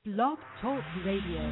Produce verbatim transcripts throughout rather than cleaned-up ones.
Blog Talk Radio.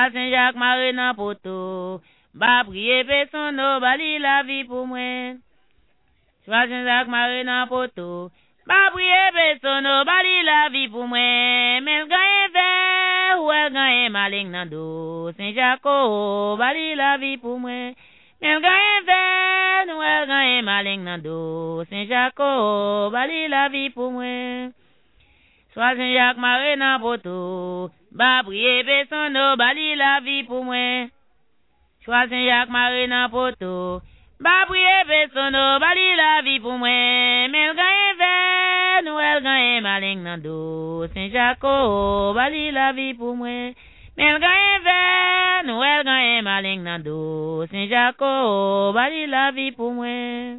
Soit Saint-Jacques Marie nan poto, ba prier personne no bali la vie pour moi. Soit Saint-Jacques Marie nan poto, ba prier personne no bali la vie pour moi. Mais gagne ver ou elle gagne maling nan do, Saint-Jacques oh bali la vie pour moi. Mais gagne ver ou elle gagne maling nan do, Saint-Jacques oh bali la vie pour moi. Soit Saint-Jacques Marie nan poto, ba prier personne no bali la vie pour moi. Soit Saint-Jacques Marie nan poto, ba prier personne no bali la vie pour moi. Mais gagne ver nou el gagne maling nan do, Saint-Jacques oh bali la vie pour moi. Mais gagne ver nou el gagne maling nan do, Saint-Jacques oh bali la vie pour moi.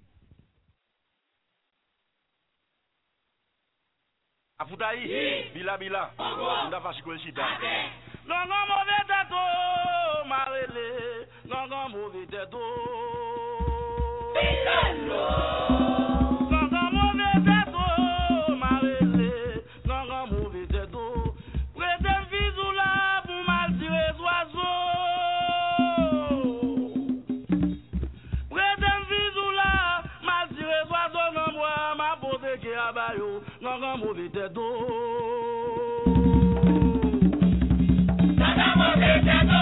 Afutayi, bila bila, nda fashikwe shida. Nongon mauvais teto, marele, nongon mauvais teto. Bilalo. Nongon mauvais teto, marele, nongon mauvais teto. Prete vizou la pou mal tire oiseau. Prete vizou la, mal tire oiseau nan moi, ma pose ke abayo. Nongon mauvais teto. Nongon mauvais teto.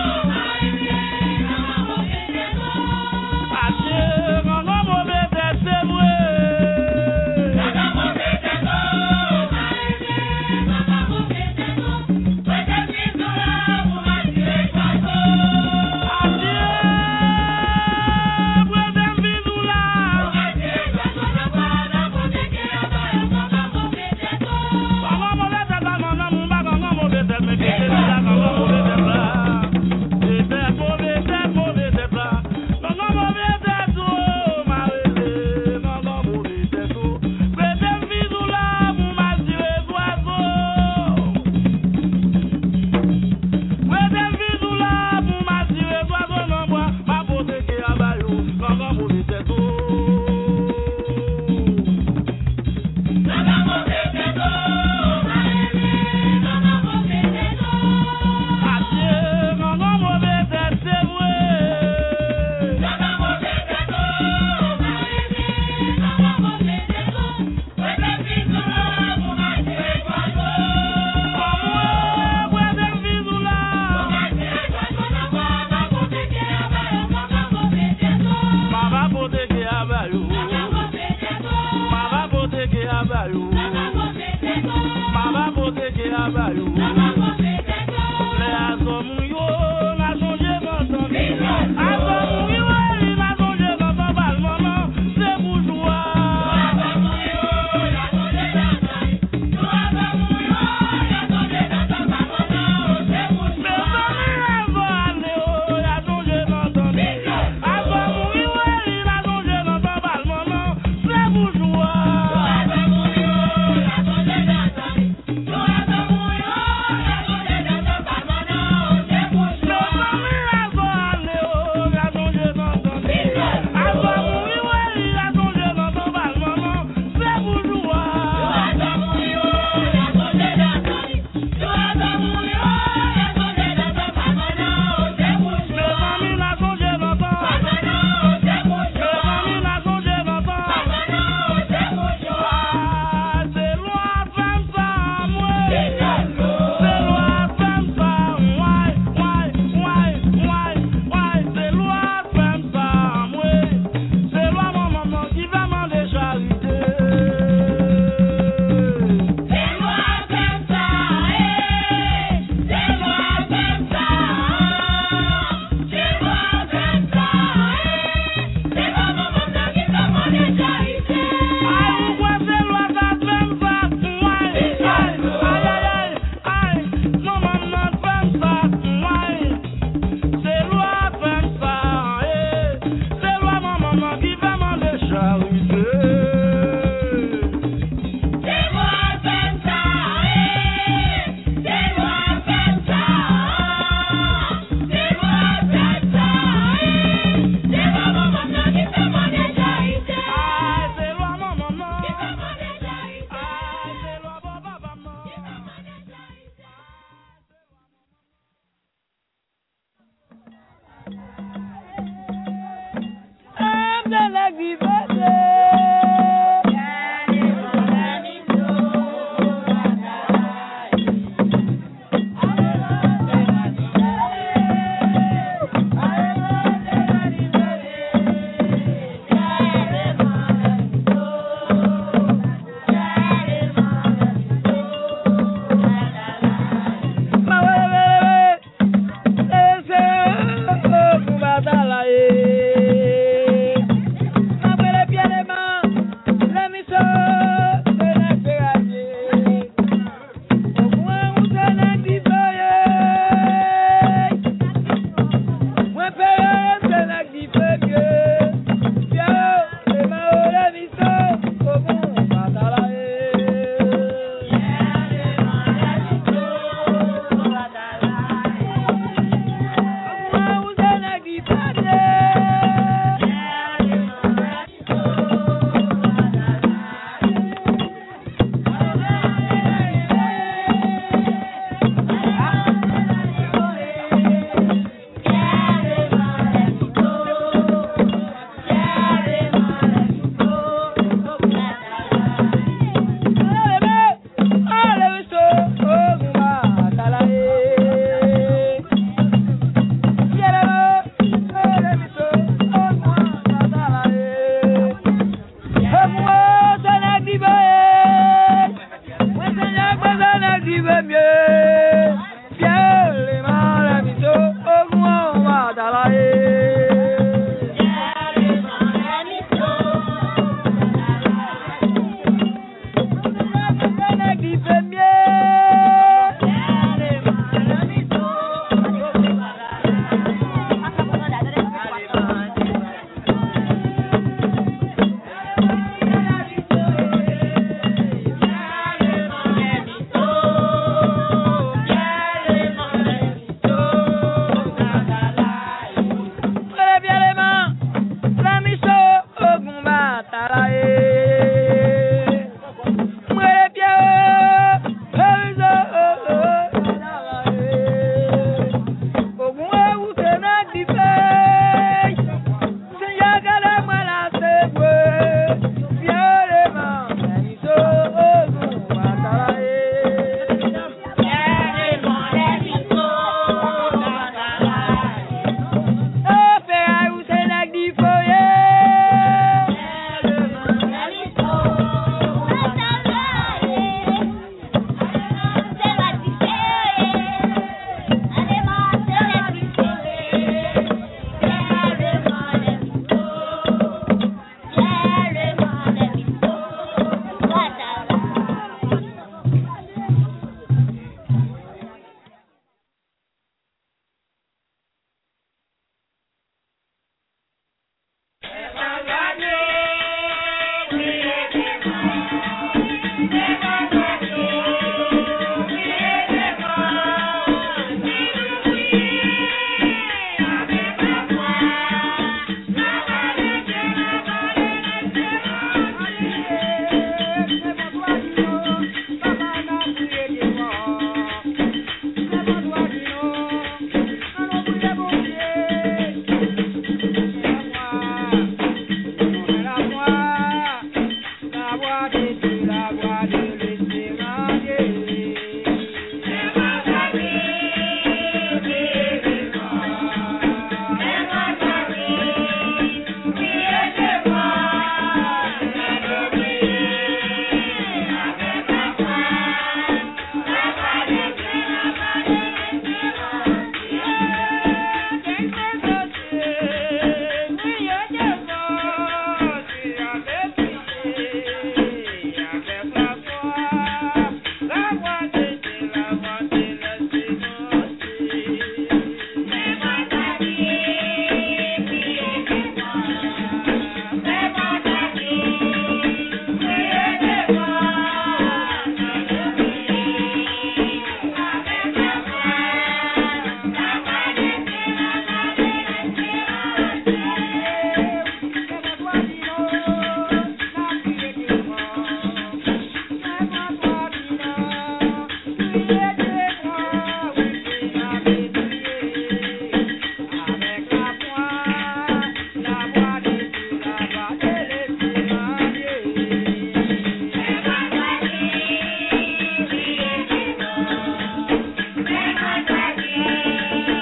Nongon mauvais teto. Ache, nongon mauvais teto, vwe. Nongon mauvais teto. Nongon mauvais teto. Prete vizou la pou mal tire oiseau. Ache, prete vizou la. Pou mal tire oiseau nan moi, nan pose ke abayo. Nongon mauvais teto.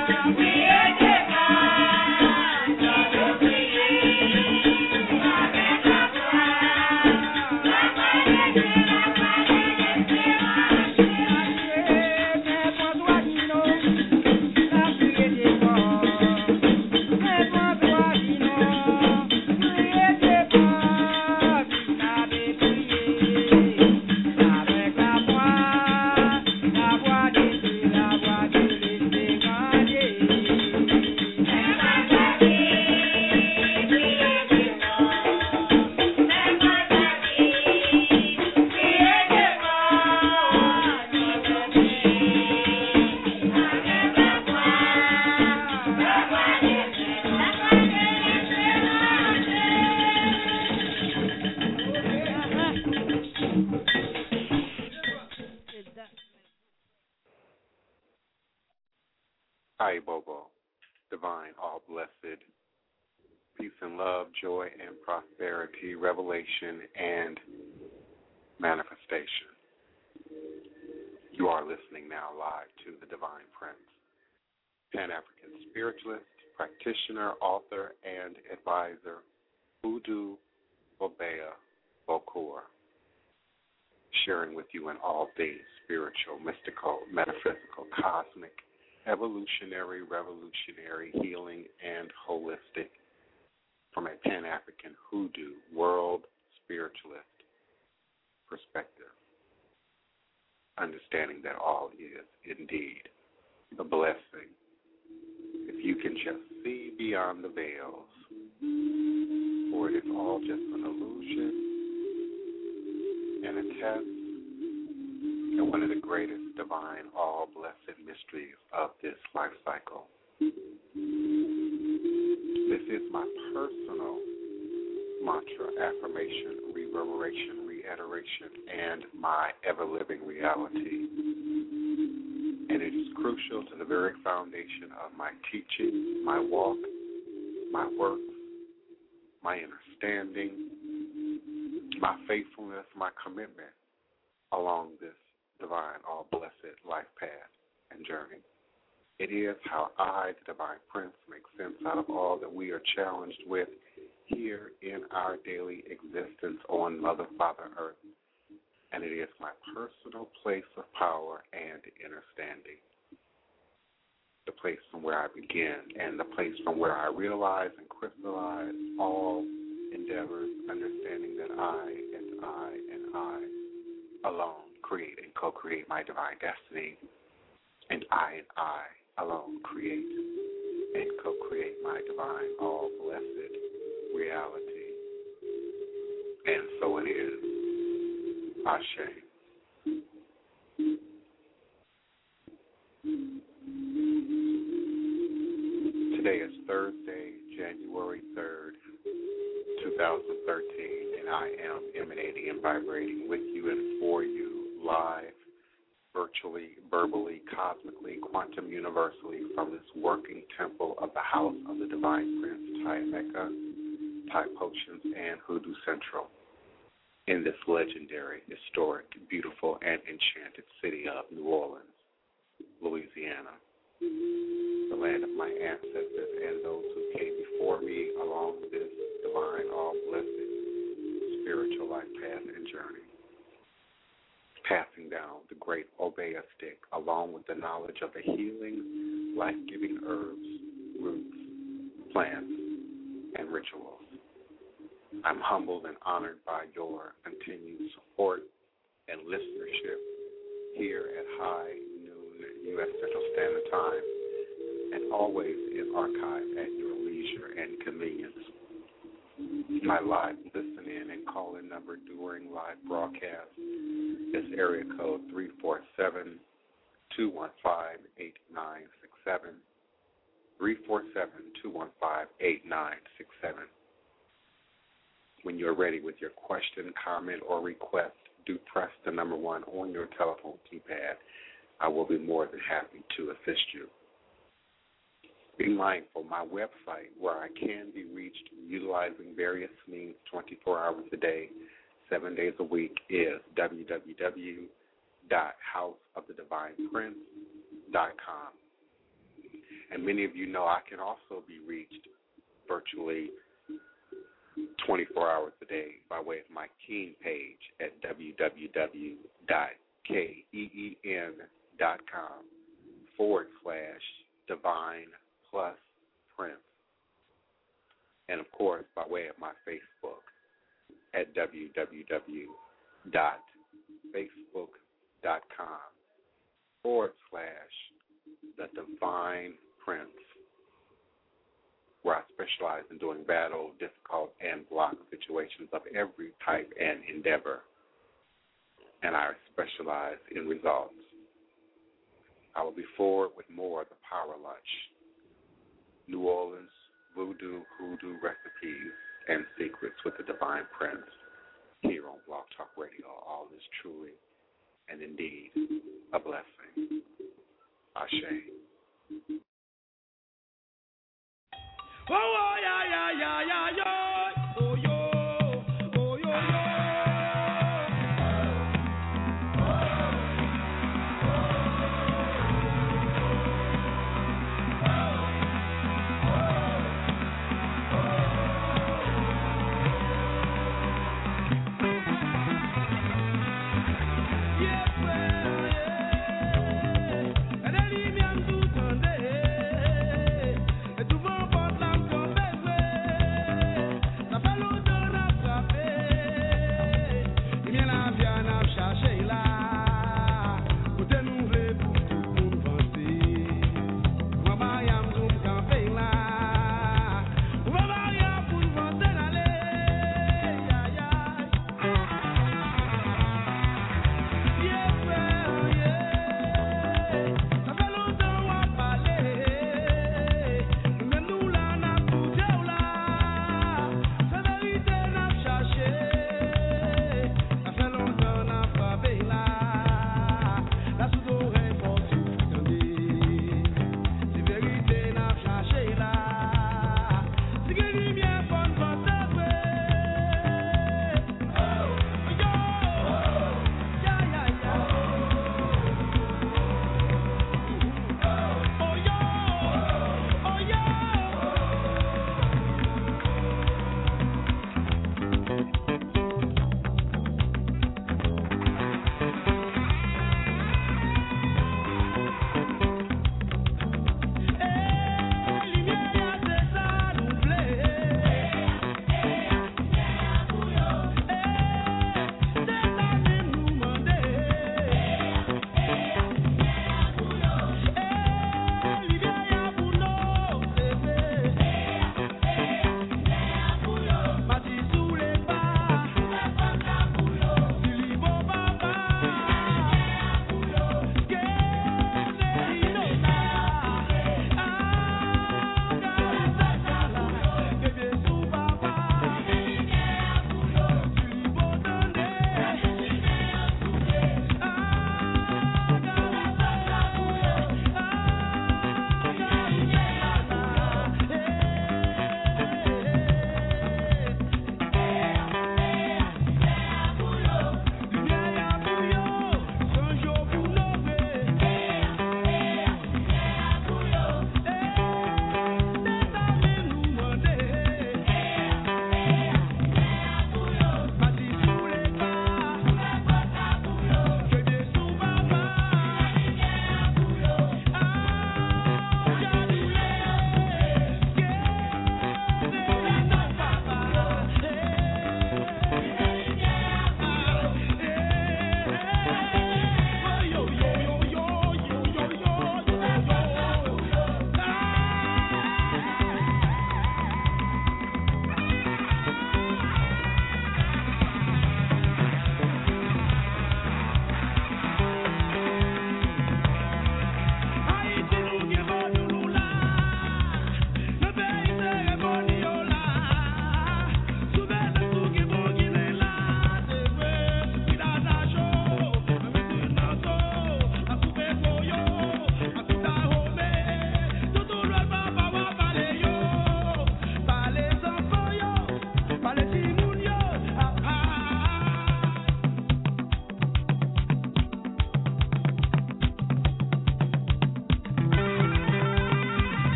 Hi, Bobo, divine, all blessed, peace and love, joy and prosperity, revelation and manifestation. You are listening now live to the Divine Prince, Pan-African spiritualist, practitioner, author, and advisor, Udu Obeah Bokor, sharing with you in all things spiritual, mystical, metaphysical, cosmic, evolutionary, revolutionary, healing, and holistic from a Pan-African hoodoo, world spiritualist perspective, understanding that all is indeed a blessing. If you can just see beyond the veils, for it is all just an illusion and a test, and one of the greatest divine, all blessed mysteries of this life cycle. This is my personal mantra, affirmation, reverberation, reiteration, and my ever-living reality. And it is crucial to the very foundation of my teaching, my walk, my work, my understanding, my faithfulness, my commitment along this divine, all blessed life path and journey. It is how I, the Divine Prince, make sense out of all that we are challenged with here in our daily existence on Mother, Father, Earth. And it is my personal place of power and understanding, the place from where I begin and the place from where I realize and crystallize all endeavors, understanding that I and I and I alone create and co-create my divine destiny, and I and I alone create and co-create my divine, all blessed reality. And so it is. Ashe. Today is Thursday, January third, two thousand thirteen, and I am emanating and vibrating with you and for you live, virtually, verbally, cosmically, quantum universally from this working temple of the house of the Divine Prince, Tiameka, Thai Potions, and Hoodoo Central in this legendary, historic, beautiful, and enchanted city of New Orleans, Louisiana, the land of my ancestors and those who came before me along this divine, all-blessed, spiritual life path and journey, passing down the great Obeah stick along with the knowledge of the healing, life-giving herbs, roots, plants, and rituals. I'm humbled and honored by your continued support and listenership here at high noon U S Central Standard Time, and always is archived at your leisure and convenience. My live listen-in and call-in number during live broadcast is area code three four seven, two one five, eight nine six seven, three four seven, two one five, eight nine six seven. When you're ready with your question, comment, or request, do press the number one on your telephone keypad. I will be more than happy to assist you. Be mindful, my website, where I can be reached utilizing various means twenty-four hours a day, seven days a week, is w w w dot house of the divine prince dot com. And many of you know I can also be reached virtually twenty-four hours a day by way of my Keen page at www dot keen.com forward slash divine plus prince. And, of course, by way of my Facebook at www dot facebook.com forward slash the divine prince, where I specialize in doing battle, difficult, and block situations of every type and endeavor. And I specialize in results. I will be forward with more of the Power Lunch, New Orleans voodoo, hoodoo recipes, and secrets with the Divine Prince here on Blog Talk Radio. All is truly and indeed a blessing. Ashe. Oh, oh, yeah, yeah, yeah, yeah, yeah. Oh, yo, oh, yo, yo. Yes, well, yeah. And then leave me and do Sunday. Et tout le monde porte l'âme comme bébé.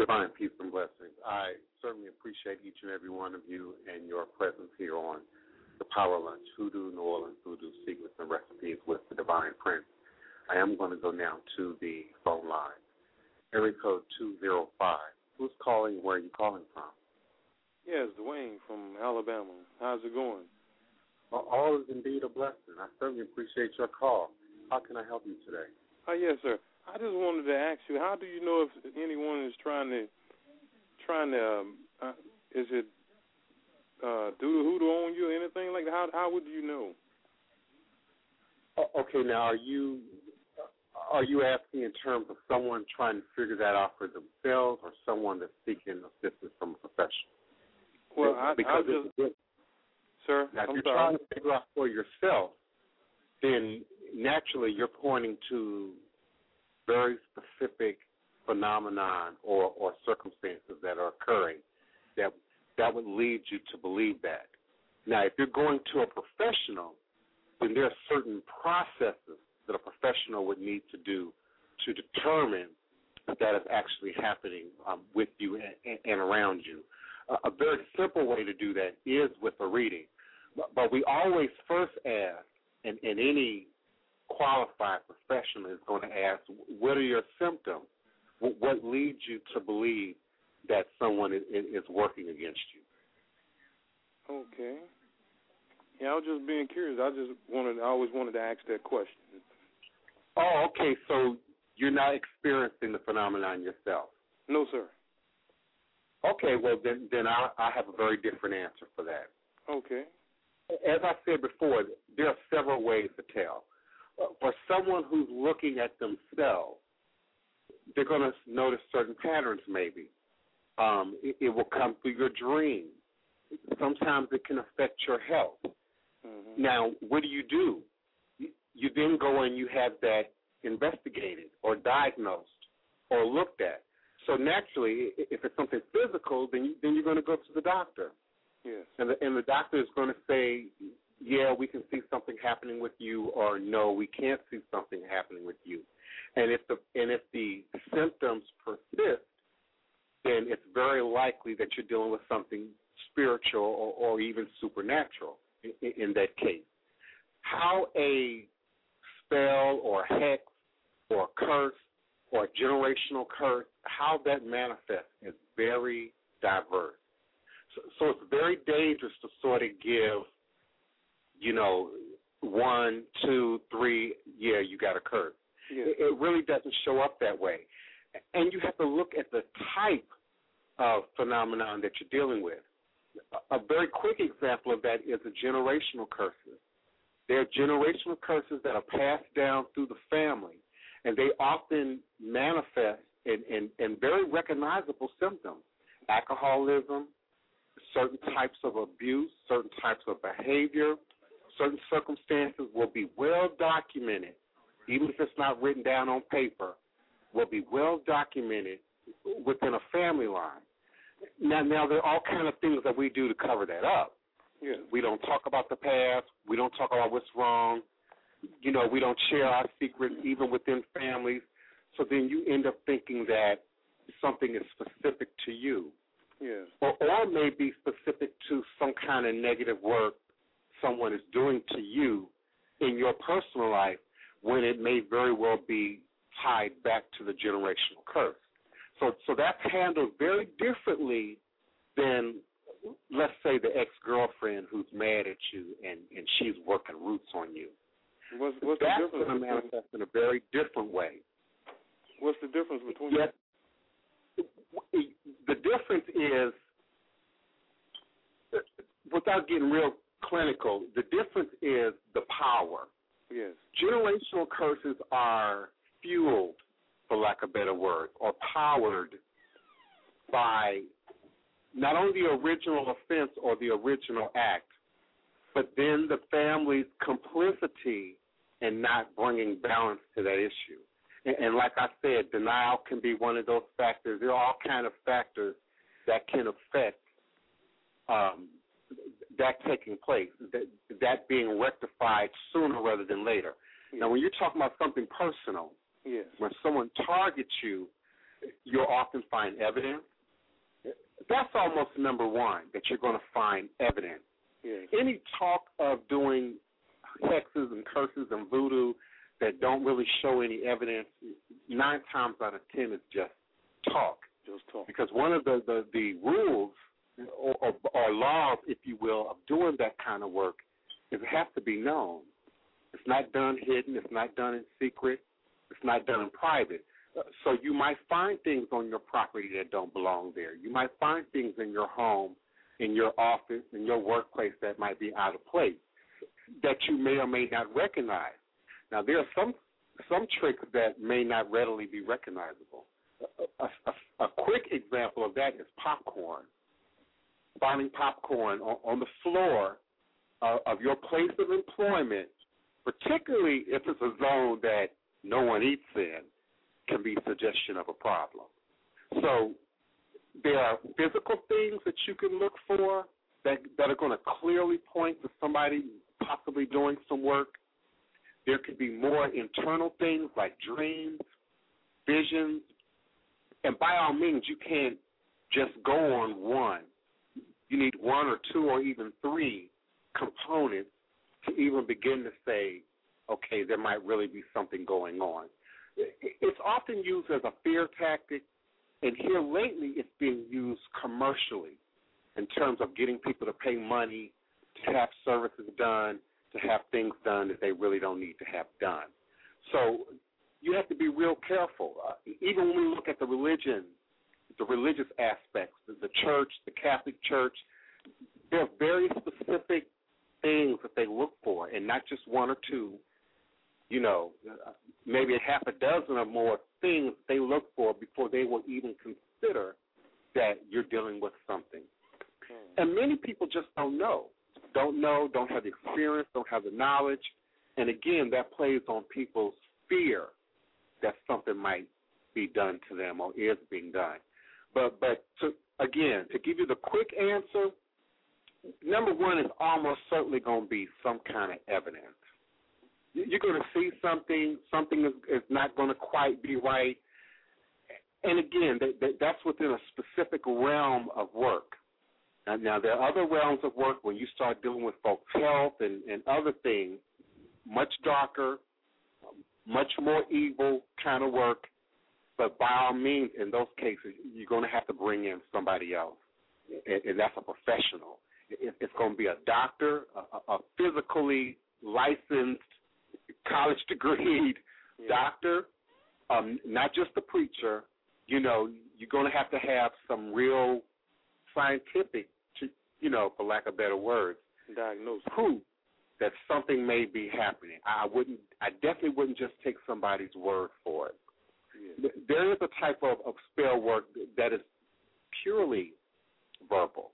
Divine peace and blessings. I certainly appreciate each and every one of you and your presence here on the Power Lunch, Hoodoo, New Orleans Voodoo Secrets and Recipes with the Divine Prince. I am going to go now to the phone line. Area code two zero five. Who's calling? Where are you calling from? Yes, Dwayne from Alabama. How's it going? Well, all is indeed a blessing. I certainly appreciate your call. How can I help you today? Oh, yes, sir. I just wanted to ask you, how do you know if anyone is trying to, trying to, um, uh, is it uh, do the hoodoo on you or anything like that? How, how would you know? Okay, now are you are you asking in terms of someone trying to figure that out for themselves or someone that's seeking assistance from a professional? Well, I, because I just, it's, sir, now, if I'm you're sorry. trying to figure out for yourself, then naturally you're pointing to very specific phenomenon or, or circumstances that are occurring that that would lead you to believe that. Now, if you're going to a professional, then there are certain processes that a professional would need to do to determine that that is actually happening um, with you and, and around you. Uh, a very simple way to do that is with a reading. But, but we always first ask, and, and any qualified professional is going to ask, what are your symptoms? What, what leads you to believe that someone is, is working against you? Okay. Yeah, I was just being curious. I just wanted, I always wanted to ask that question. Oh, okay. So you're not experiencing the phenomenon yourself? No, sir. Okay. Well, then, then I, I have a very different answer for that. Okay. As I said before, there are several ways to tell. For someone who's looking at themselves, they're going to notice certain patterns maybe. Um, it, it will come through your dreams. Sometimes it can affect your health. Mm-hmm. Now, what do you do? You then go and you have that investigated or diagnosed or looked at. So naturally, if it's something physical, then, you, then you're going to go to the doctor. Yes. And the, and the doctor is going to say, yeah, we can see something happening with you, or no, we can't see something happening with you. And if the and if the symptoms persist, then it's very likely that you're dealing with something spiritual or, or even supernatural in, in that case. How a spell or hex or a curse or a generational curse, how that manifests is very diverse. So, so it's very dangerous to sort of give, you know, one, two, three, yeah, you got a curse. Yeah. It, it really doesn't show up that way. And you have to look at the type of phenomenon that you're dealing with. A, a very quick example of that is the generational curses. There are generational curses that are passed down through the family, and they often manifest in, in, in very recognizable symptoms. Alcoholism, certain types of abuse, certain types of behavior, certain circumstances will be well documented, even if it's not written down on paper, will be well documented within a family line. Now, now there are all kinds of things that we do to cover that up. Yes. We don't talk about the past. We don't talk about what's wrong. You know, we don't share our secrets even within families. So then you end up thinking that something is specific to you. Yes. Or, or may be specific to some kind of negative work someone is doing to you in your personal life when it may very well be tied back to the generational curse. So, so that's handled very differently than, let's say, the ex-girlfriend who's mad at you and, and she's working roots on you. What's, what's that's the difference? going to manifest in a very different way. What's the difference between yes, the difference is, without getting real clinical, the difference is the power. Yes. Generational curses are fueled, for lack of a better word, or powered by not only the original offense or the original act, but then the family's complicity in not bringing balance to that issue. And, and like I said, denial can be one of those factors. There are all kinds of factors that can affect um, that taking place, that, that being rectified sooner rather than later. Yes. Now, when you're talking about something personal, yes. when someone targets you, you'll often find evidence. That's almost number one, that you're going to find evidence. Yes. Any talk of doing hexes and curses and voodoo that don't really show any evidence, nine times out of ten is just talk. Just talk. Because one of the, the, the rules or, or, or laws, if you will, of doing that kind of work is it has to be known. It's not done hidden. It's not done in secret. It's not done in private. So you might find things on your property that don't belong there. You might find things in your home, in your office, in your workplace that might be out of place that you may or may not recognize. Now, there are some some tricks that may not readily be recognizable. A, a, a quick example of that is popcorn. Finding popcorn on, on the floor uh, of your place of employment, particularly if it's a zone that no one eats in, can be suggestion of a problem. So there are physical things that you can look for that, that are going to clearly point to somebody possibly doing some work. There could be more internal things like dreams, visions, and by all means, you can't just go on one. You need one or two or even three components to even begin to say, okay, there might really be something going on. It's often used as a fear tactic, and here lately it's being used commercially in terms of getting people to pay money to have services done, to have things done that they really don't need to have done. So you have to be real careful. Uh, even when we look at the religion, the religious aspects, the, the church, the Catholic Church, there are very specific things that they look for, and not just one or two. You know, maybe a half a dozen or more things they look for before they will even consider that you're dealing with something. And many people just don't know, don't know, don't have the experience, don't have the knowledge. And, again, that plays on people's fear that something might be done to them or is being done. But, but to, again, to give you the quick answer, number one is almost certainly going to be some kind of evidence. You're going to see something, something is, is not going to quite be right. And, again, that, that, that's within a specific realm of work. Now, now, there are other realms of work when you start dealing with folks' health and, and other things, much darker, much more evil kind of work. But by all means, in those cases, you're going to have to bring in somebody else, and, and that's a professional. It, it's going to be a doctor, a, a physically licensed, college degreed yeah. doctor, um, not just a preacher. You know, you're going to have to have some real scientific, to, you know, for lack of better words, diagnosis, proof that something may be happening. I wouldn't, I definitely wouldn't just take somebody's word for it. Yeah. There is a type of, of spell work that is purely verbal.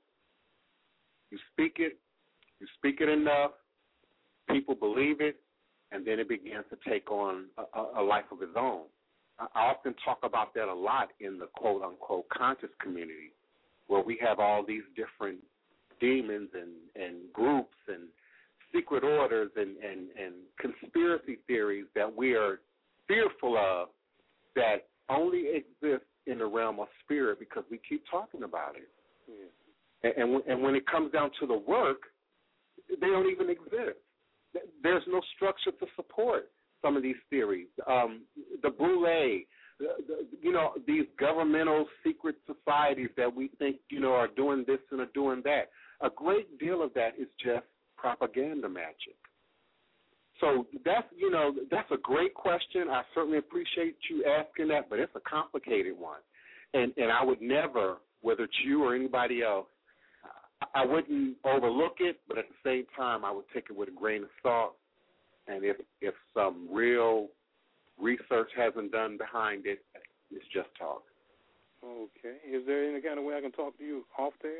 You speak it, you speak it enough, people believe it, and then it begins to take on a, a life of its own. I often talk about that a lot in the quote-unquote conscious community, where we have all these different demons and, and groups and secret orders and, and, and conspiracy theories that we are fearful of that only exist in the realm of spirit because we keep talking about it. Yeah. And, and, and when it comes down to the work, they don't even exist. There's no structure to support some of these theories. Um, the Boule, the, the, you know, these governmental secret societies that we think, you know, are doing this and are doing that. A great deal of that is just propaganda magic. So that's, you know, that's a great question. I certainly appreciate you asking that, but it's a complicated one. And, and I would never, whether it's you or anybody else, I wouldn't overlook it, but at the same time, I would take it with a grain of salt. And if if some real research hasn't done behind it, it's just talk. Okay. Is there any kind of way I can talk to you off there?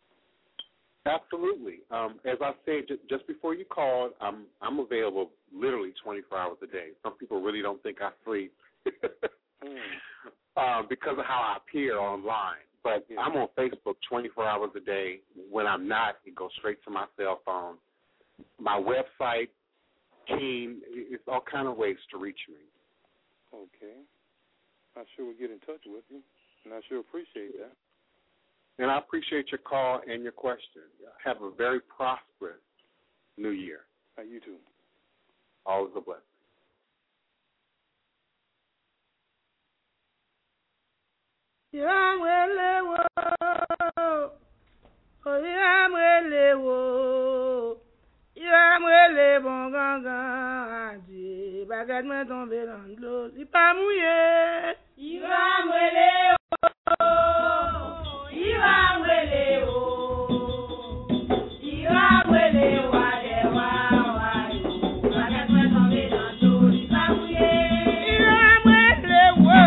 Absolutely. Um, as I said j- just before you called, I'm I'm available literally twenty-four hours a day. Some people really don't think I sleep mm. um, because of how I appear online. But yeah. I'm on Facebook twenty-four hours a day. When I'm not, it goes straight to my cell phone. My website, Keen, it's all kind of ways to reach me. Okay. I sure will get in touch with you, and I sure appreciate that. And I appreciate your call and your question. Have a very prosperous New Year. Uh, you too. Always a blessing. Yamwelewo, oh yamwelewo, yamwele bon gangan adi, baguette me tombe dans l'eau, si pas mouillé. Yamwelewo, yamwelewo, yamwelewo ade wa wa yo, baguette me tombe dans l'eau, si pas mouillé. Yamwelewo.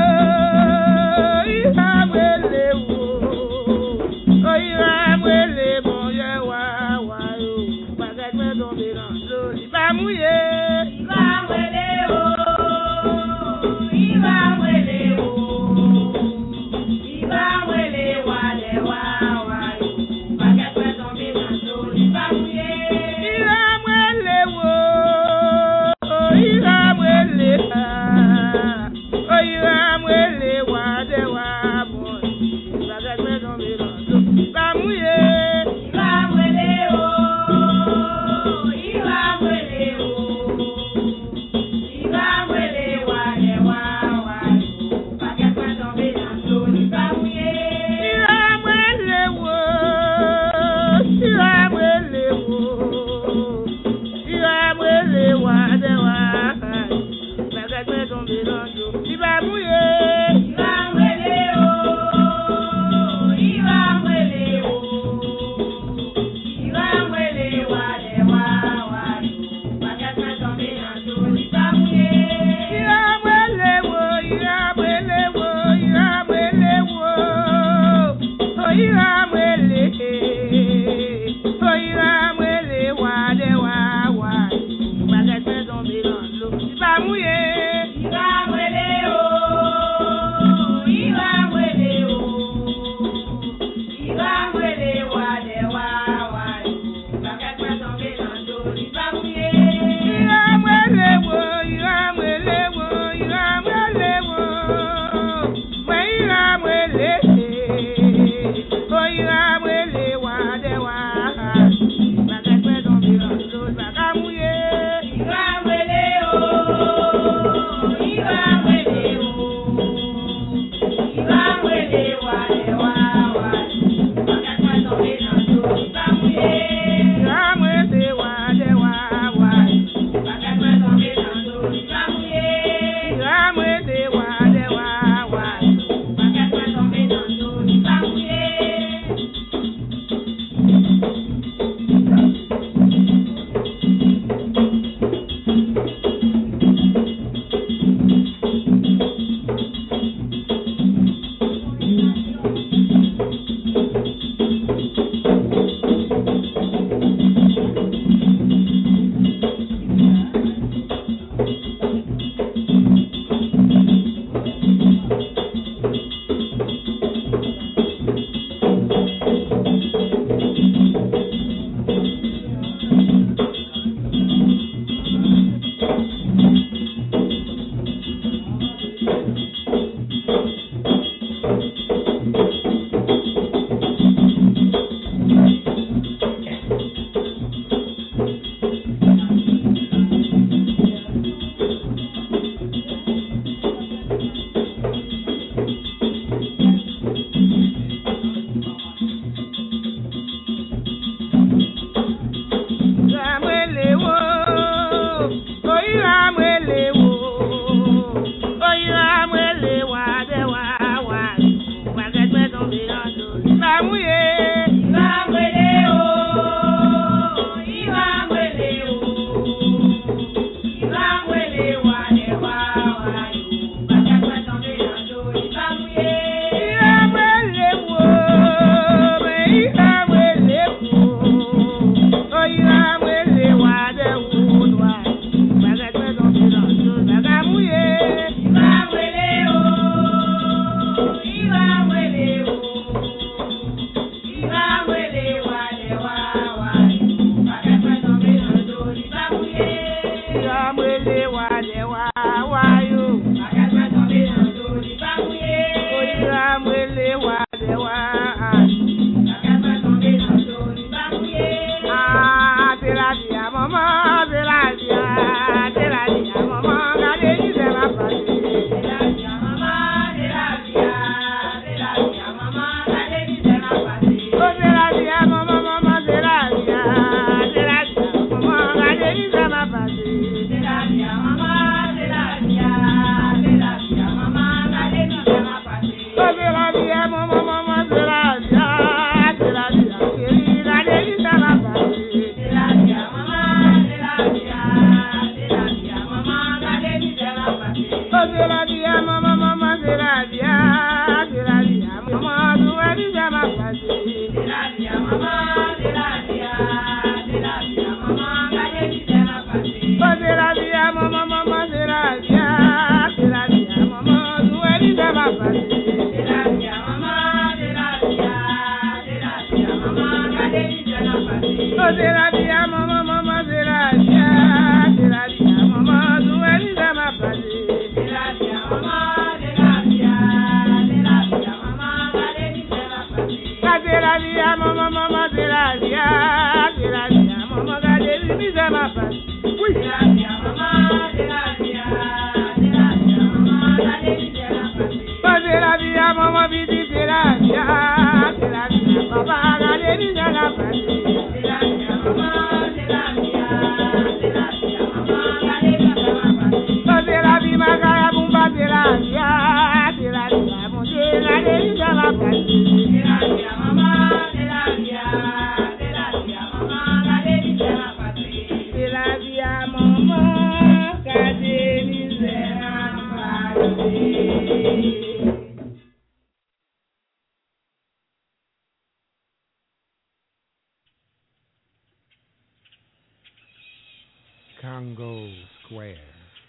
Congo Square.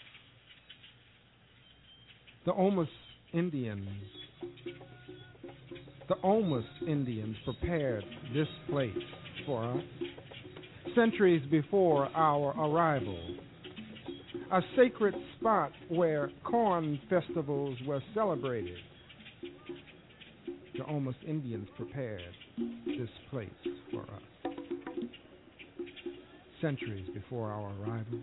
The Omas Indians, the Omas Indians prepared this place for us centuries before our arrival, a sacred spot where corn festivals were celebrated. The Omas Indians prepared this place for us centuries before our arrival.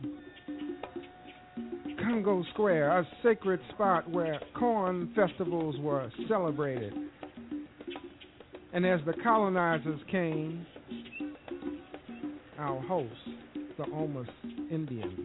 Congo Square, a sacred spot where corn festivals were celebrated. And as the colonizers came, our hosts, the Omas Indians,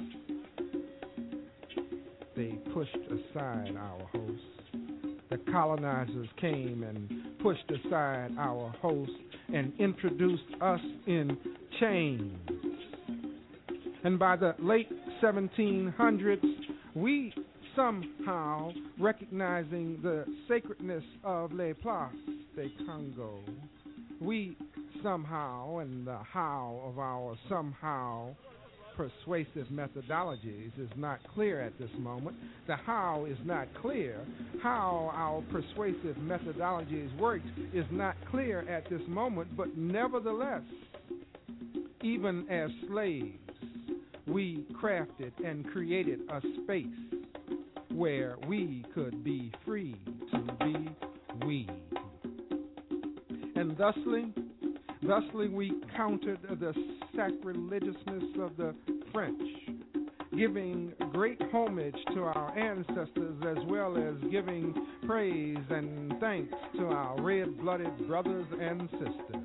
they pushed aside our hosts. The colonizers came and pushed aside our hosts and introduced us in chains. And by the late seventeen hundreds, we somehow, recognizing the sacredness of Les Places de Congo, we somehow, and the how of our somehow persuasive methodologies is not clear at this moment. The how is not clear. How our persuasive methodologies worked is not clear at this moment, but nevertheless, even as slaves, we crafted and created a space where we could be free to be we. And thusly, thusly we countered the sacrilegiousness of the French, giving great homage to our ancestors as well as giving praise and thanks to our red-blooded brothers and sisters.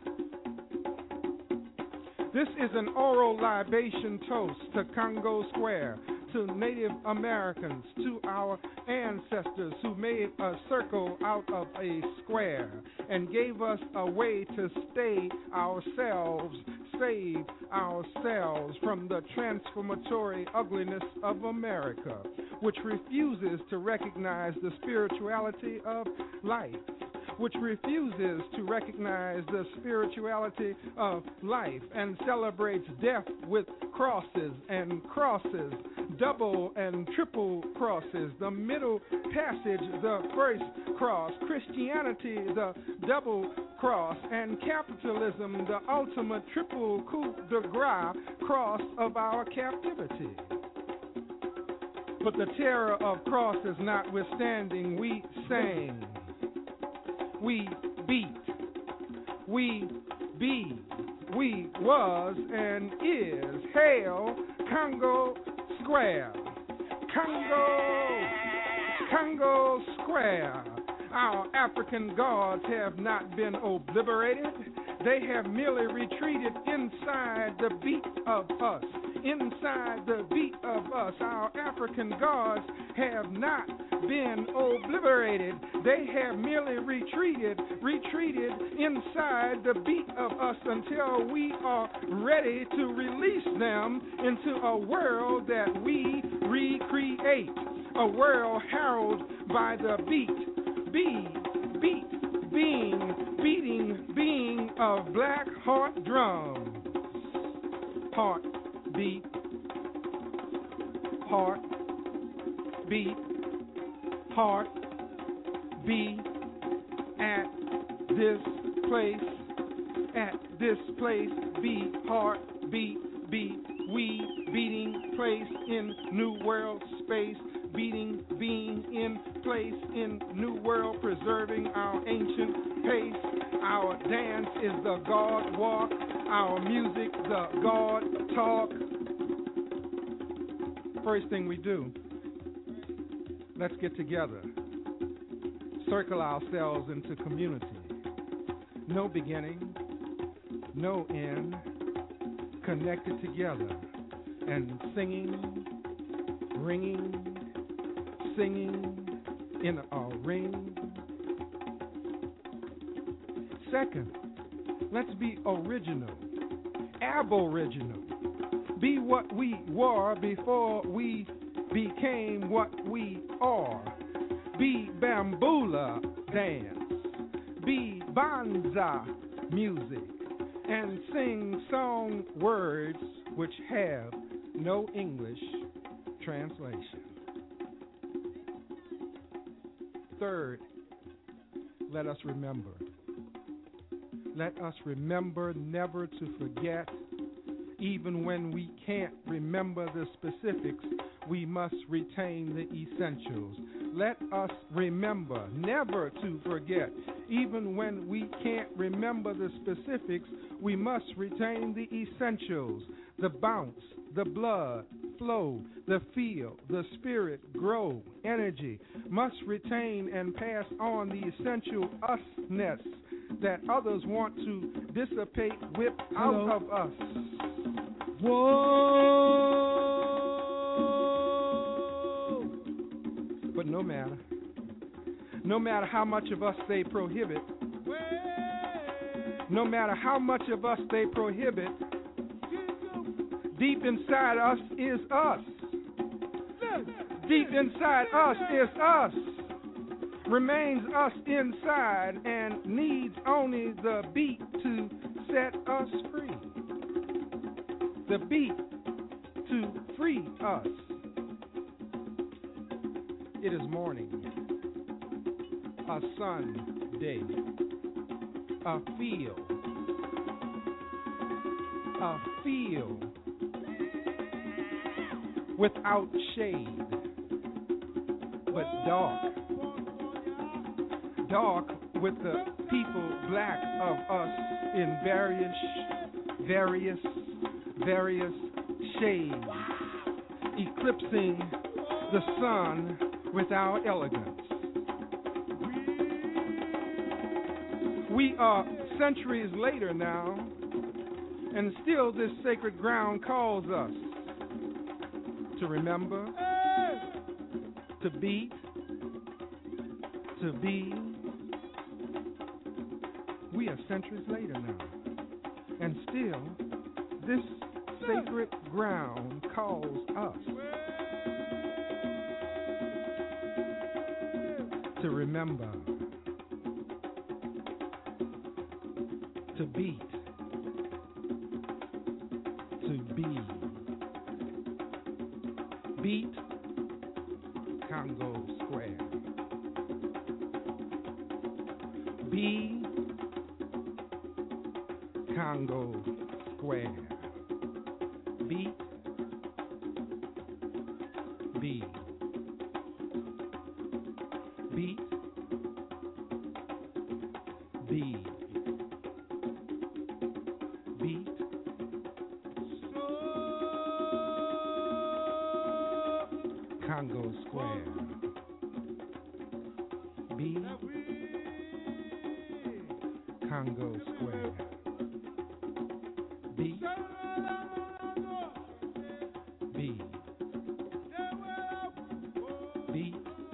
This is an oral libation toast to Congo Square, to Native Americans, to our ancestors who made a circle out of a square and gave us a way to stay ourselves, save ourselves from the transformatory ugliness of America, which refuses to recognize the spirituality of life, which refuses to recognize the spirituality of life and celebrates death with crosses and crosses, double and triple crosses, the middle passage, the first cross, Christianity, the double cross, and capitalism, the ultimate triple coup de grace cross of our captivity. But the terror of crosses notwithstanding, we sang. We beat, we be, we was and is. Hail Congo Square, Congo, Congo Square. Our African gods have not been obliterated. They have merely retreated inside the beat of us. Inside the beat of us, our African gods have not been obliterated. They have merely retreated, retreated inside the beat of us until we are ready to release them into a world that we recreate. A world heralded by the beat, be, beat, being, beating, being of black heart drums. Heart, beat, heart, beat, heart, be at this place, at this place, be heart, beat, beat, we beating place in new world space, beating, being in place in new world, preserving our ancient pace. Our dance is the God walk, our music the God talk. First thing we do, let's get together, circle ourselves into community. No beginning, no end, connected together and singing, ringing, singing in a ring. Second, let's be original, aboriginal. Be what we were before we became what we are. Be bamboola dance, be banza music, and sing song words which have no English translation. Third, let us remember. Let us remember never to forget. Even when we can't remember the specifics, we must retain the essentials. Let us remember never to forget. Even when we can't remember the specifics, we must retain the essentials. The bounce, the blood flow, the feel, the spirit grow, energy must retain and pass on the essential usness that others want to dissipate, whip out Hello. Of us. Whoa! But no matter, no matter how much of us they prohibit, no matter how much of us they prohibit, deep inside us is us. Deep inside us is us. Remains us inside and needs only the beat to set us free. The beat to free us. It is morning, a Sunday, a field, a field without shade, but dark. Dark with the people black of us in various, various, various shades, eclipsing the sun with our elegance. We are centuries later now, and still this sacred ground calls us to remember, to beat, to be. We are centuries later now, and still this sacred ground calls us to remember, to beat, to be. Beat Congo Square. Be Congo Square. Beat, be. Beat, be. Beat, Congo Square. Be Congo Square. Be Be Be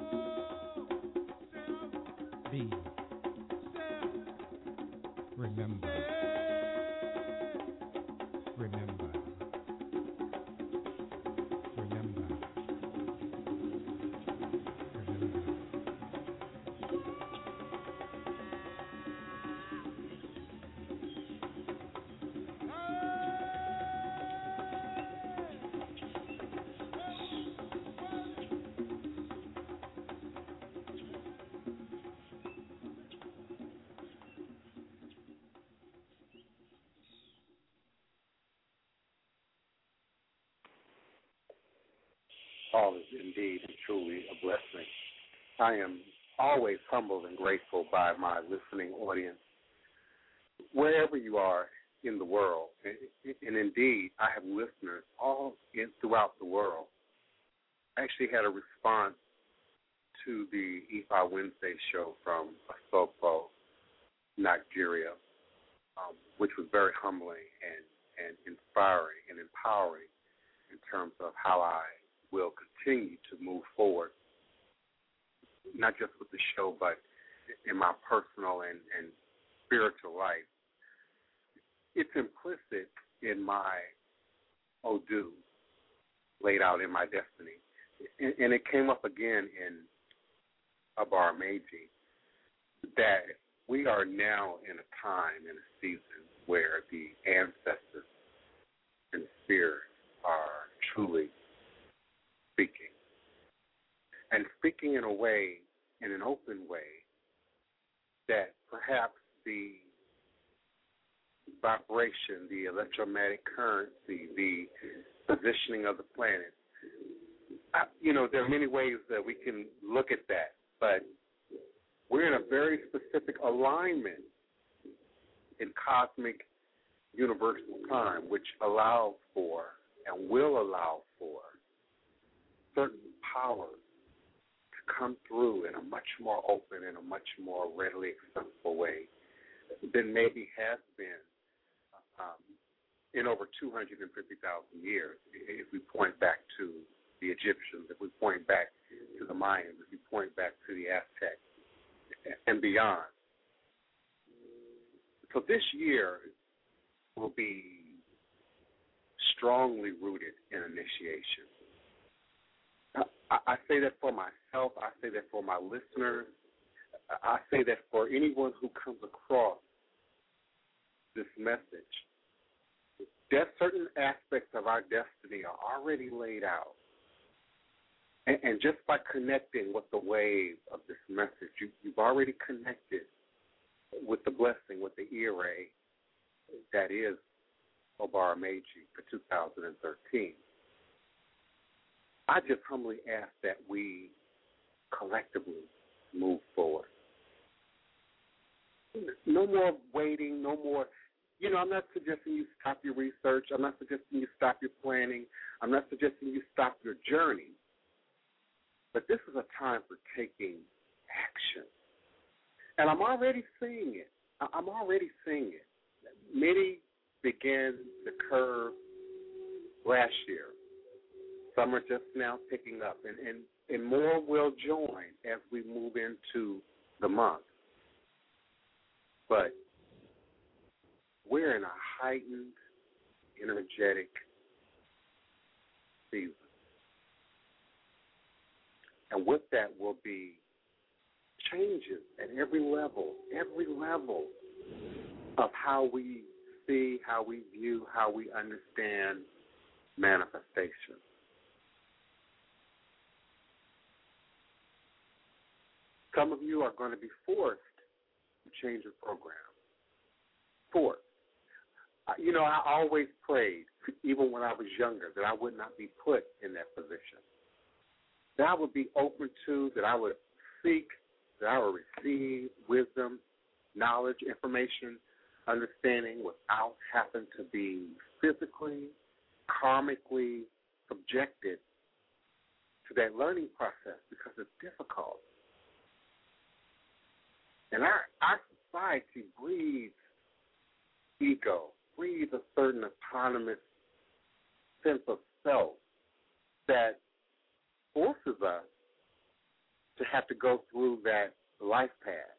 Be Remember. Remember. Remember. All is indeed and truly I am always humbled and grateful by my listening audience, wherever you are in the world. And, and indeed, I have listeners all in, throughout the world. I actually had a response to the Ifa Wednesday show from Asogbo, Nigeria, um, which was very humbling and, and inspiring and empowering in terms of how I will continue to move forward, not just with the show, but in my personal and, and spiritual life. It's implicit in my Odu, laid out in my destiny. And, and it came up again in Abar Meiji, that we are now in a time, in a season, where the ancestors and spirits are truly speaking. And speaking in a way, in an open way, that perhaps the vibration, the electromagnetic currency, the positioning of the planet, I, you know, there are many ways that we can look at that, but we're in a very specific alignment in cosmic universal time, which allows for and will allow for certain powers to come through in a much more open and a much more readily accessible way than maybe has been um, in over two hundred fifty thousand years. If we point back to the Egyptians, if we point back to the Mayans, if we point back to the Aztecs, and beyond. So this year will be strongly rooted in initiation. I, I say that for myself. I say that for my listeners. I say that for anyone who comes across this message. That certain aspects of our destiny are already laid out. And, and just by connecting with the wave of this message, you, you've already connected with the blessing, with the Ire that is Obara Meiji for two thousand thirteen. I just humbly ask that we collectively move forward. No more waiting, no more. You know, I'm not suggesting you stop your research. I'm not suggesting you stop your planning. I'm not suggesting you stop your journey. But this is a time for taking action. And I'm already seeing it. I'm already seeing it. Many began the curve last year. Some are just now picking up. And, and, and more will join as we move into the month. But we're in a heightened, energetic season. And with that will be changes at every level, every level of how we see, how we view, how we understand manifestation. Some of you are going to be forced to change your program. Forced. You know, I always prayed, even when I was younger, that I would not be put in that position. That I would be open to, that I would seek, that I would receive wisdom, knowledge, information, understanding without having to be physically, karmically subjected to that learning process because it's difficult. And our, our society breeds ego, breeds a certain autonomous sense of self that forces us to have to go through that life path.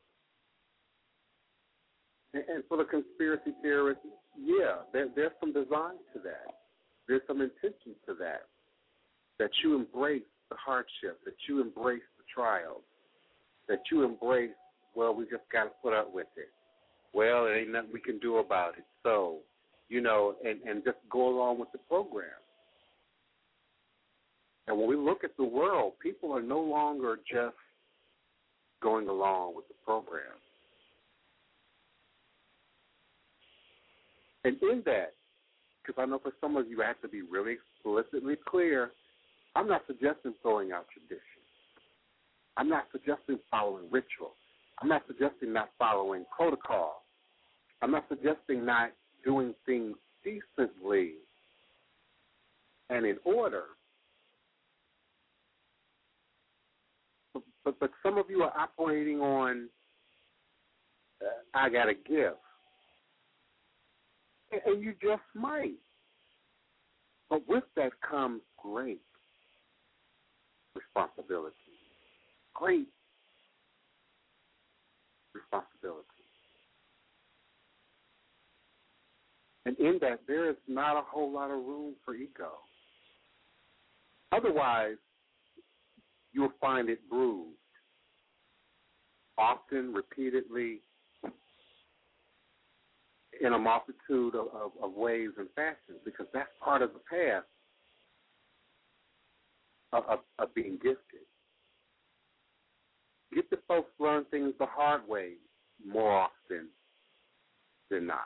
And, and for the conspiracy theorists, yeah, there, there's some design to that. There's some intention to that, that you embrace the hardship, that you embrace the trials, that you embrace, well, we just got to put up with it. Well, there ain't nothing we can do about it. So, you know, and, and just go along with the program. And when we look at the world, people are no longer just going along with the program. And in that, because I know for some of you I have to be really explicitly clear, I'm not suggesting throwing out tradition. I'm not suggesting following ritual. I'm not suggesting not following protocol. I'm not suggesting not doing things decently and in order. But, but, but some of you are operating on, uh, I got a gift. And, and you just might. But with that comes great responsibility. Great responsibility. And in that, there is not a whole lot of room for ego. Otherwise, you'll find it bruised, often, repeatedly, in a multitude of, of, of ways and fashions, because that's part of the path of, of, of being gifted. Gifted folks learn things the hard way more often than not.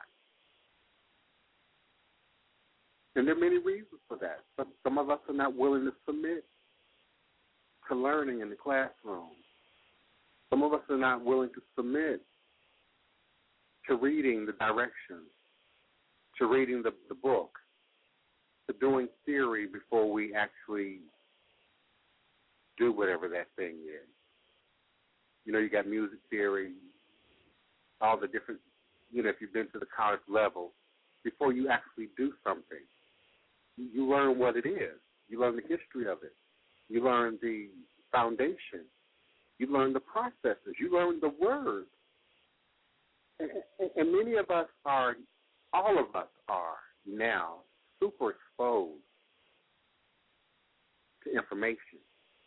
And there are many reasons for that. Some, some of us are not willing to submit to learning in the classroom. Some of us are not willing to submit to reading the directions, to reading the, the book, to doing theory before we actually do whatever that thing is. You know, you got music theory, all the different, you know, if you've been to the college level, before you actually do something, you learn what it is. You learn the history of it. You learn the foundation. You learn the processes. You learn the words. And, and, and many of us are, all of us are now super exposed to information.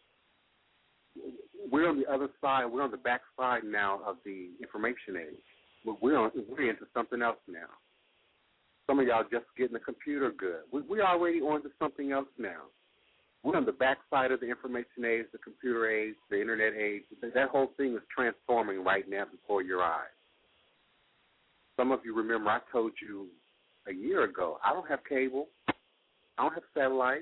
We're on the other side. We're on the back side now of the information age. We're, on, we're into something else now. Some of y'all just getting the computer good. We, we're already on to something else now. We're on the backside of the information age, the computer age, the internet age. That whole thing is transforming right now before your eyes. Some of you remember I told you a year ago, I don't have cable. I don't have satellite.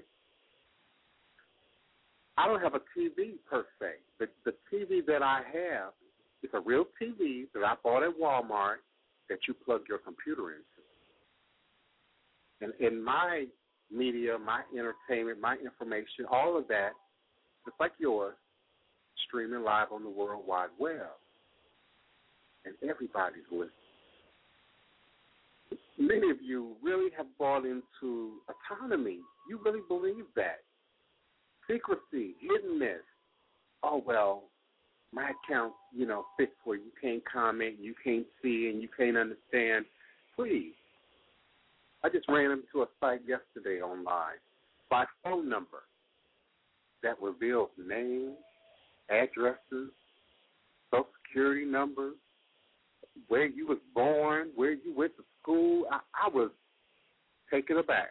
I don't have a T V per se. The, the T V that I have is a real T V that I bought at Walmart that you plug your computer into. And in my media, my entertainment, my information, all of that, just like yours, streaming live on the World Wide Web. And everybody's listening. Many of you really have bought into autonomy. You really believe that. Secrecy, hiddenness. Oh, well, my account, you know, fixed where you can't comment, you can't see, and you can't understand. Please. I just ran into a site yesterday online by phone number that reveals names, addresses, social security numbers, where you was born, where you went to school. I, I was taken aback.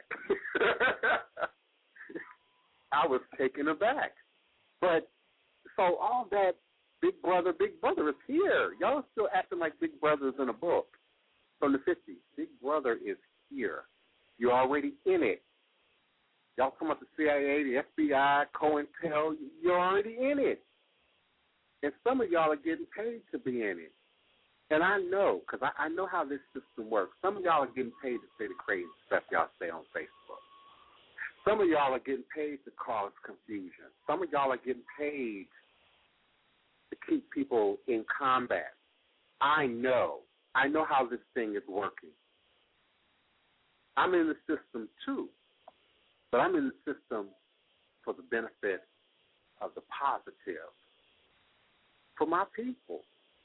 I was taken aback. But so all that Big Brother, Big Brother is here. Y'all are still acting like Big Brother is in a book from the fifties. Big Brother is here. You're already in it. Y'all come up the C I A, the F B I, COINTEL. You're already in it. And some of y'all are getting paid to be in it. And I know, because I, I know how this system works. Some of y'all are getting paid to say the crazy stuff y'all say on Facebook. Some of y'all are getting paid to cause confusion. Some of y'all are getting paid to keep people in combat. I know. I know how this thing is working. I'm in the system too, but I'm in the system for the benefit of the positive, for my people.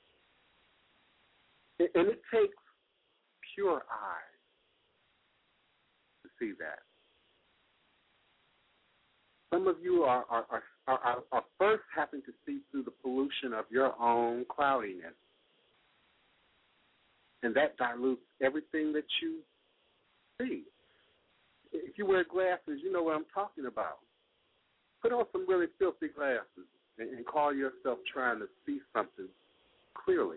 And it takes pure eyes to see that. Some of you are, are, are, are, are first having to see through the pollution of your own cloudiness. And that dilutes everything that you see. If you wear glasses, you know what I'm talking about. Put on some really filthy glasses and, and call yourself trying to see something clearly.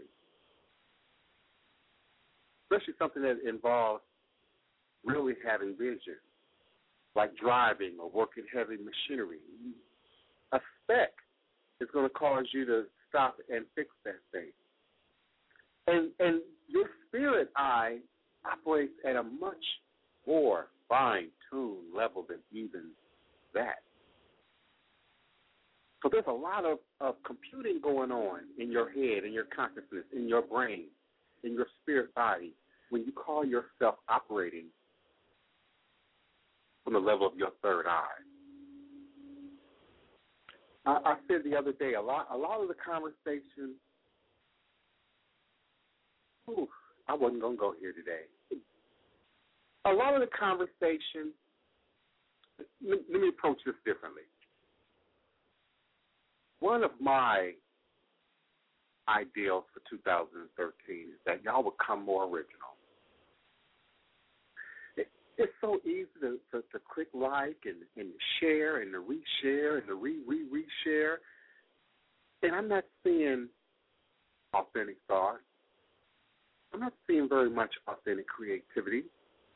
Especially something that involves really having vision, like driving or working heavy machinery. A speck is going to cause you to stop and fix that thing. And and your spirit eye operates at a much more fine-tuned level than even that. So there's a lot of, of computing going on in your head, in your consciousness, in your brain, in your spirit body when you call yourself operating from the level of your third eye. I, I said the other day, a lot, a lot of the conversation. Ooh, I wasn't gonna go here today. A lot of the conversation. Let, let me approach this differently. One of my ideals for two thousand thirteen is that y'all would come more original. It, it's so easy to, to, to click like and, and share and to reshare and to re-re-reshare. And I'm not seeing authentic thought. I'm not seeing very much authentic creativity.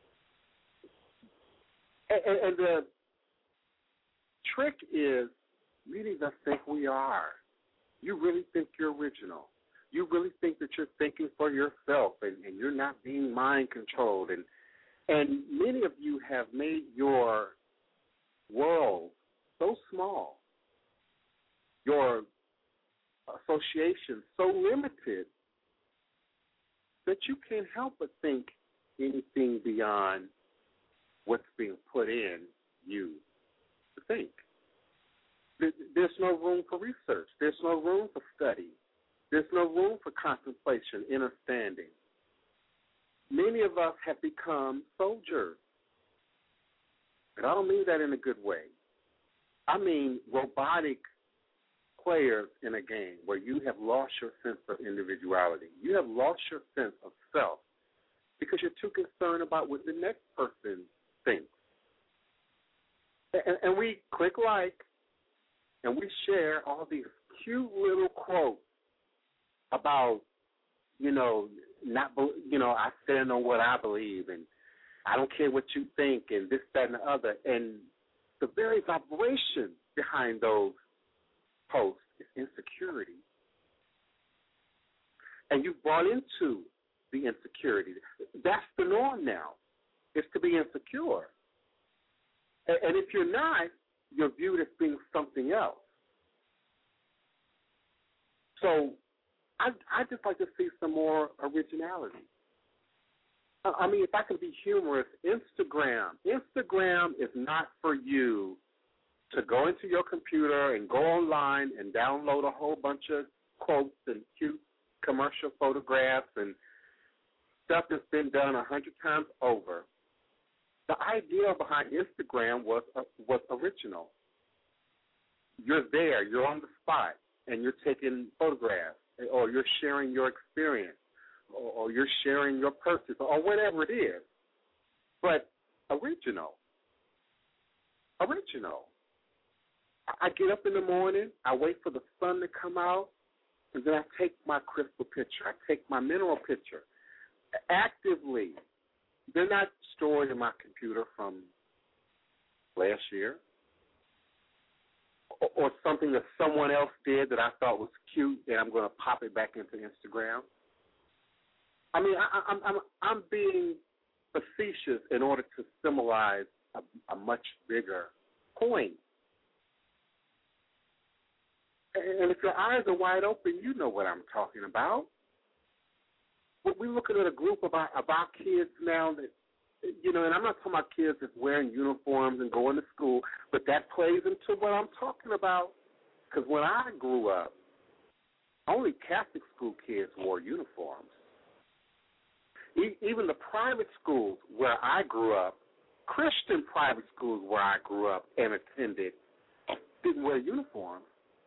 And, and, and the trick is, really just think we are. You really think you're original. You really think that you're thinking for yourself and, and you're not being mind controlled. And and many of you have made your world so small, your association so limited, that you can't help but think anything beyond what's being put in you to think. There's no room for research. There's no room for study. There's no room for contemplation, understanding. Many of us have become soldiers. And I don't mean that in a good way. I mean robotic players in a game where you have lost your sense of individuality. You have lost your sense of self because you're too concerned about what the next person thinks. And, and we click like, and we share all these cute little quotes about, you know, not, you know, I stand on what I believe, and I don't care what you think, and this, that, and the other. And the very vibration behind those posts is insecurity. And you've bought into the insecurity. That's the norm now, is to be insecure. And, and if you're not, you're viewed as being something else. So I I just like to see some more originality. I, I mean, if I can be humorous, Instagram. Instagram is not for you to go into your computer and go online and download a whole bunch of quotes and cute commercial photographs and stuff that's been done a hundred times over. The idea behind Instagram was uh, was original. You're there, you're on the spot, and you're taking photographs, or you're sharing your experience, or, or you're sharing your purchase, or whatever it is. But original. Original. I get up in the morning, I wait for the sun to come out, and then I take my crystal picture. I take my mineral picture. Actively. They're not stored in my computer from last year, or, or something that someone else did that I thought was cute, and I'm going to pop it back into Instagram. I mean, I, I'm, I'm I'm being facetious in order to symbolize a, a much bigger point. And if your eyes are wide open, you know what I'm talking about. We're looking at a group of our, of our kids now that, you know, and I'm not talking about kids that's wearing uniforms and going to school, but that plays into what I'm talking about. Because when I grew up, only Catholic school kids wore uniforms. E- even the private schools where I grew up, Christian private schools where I grew up and attended, didn't wear uniforms.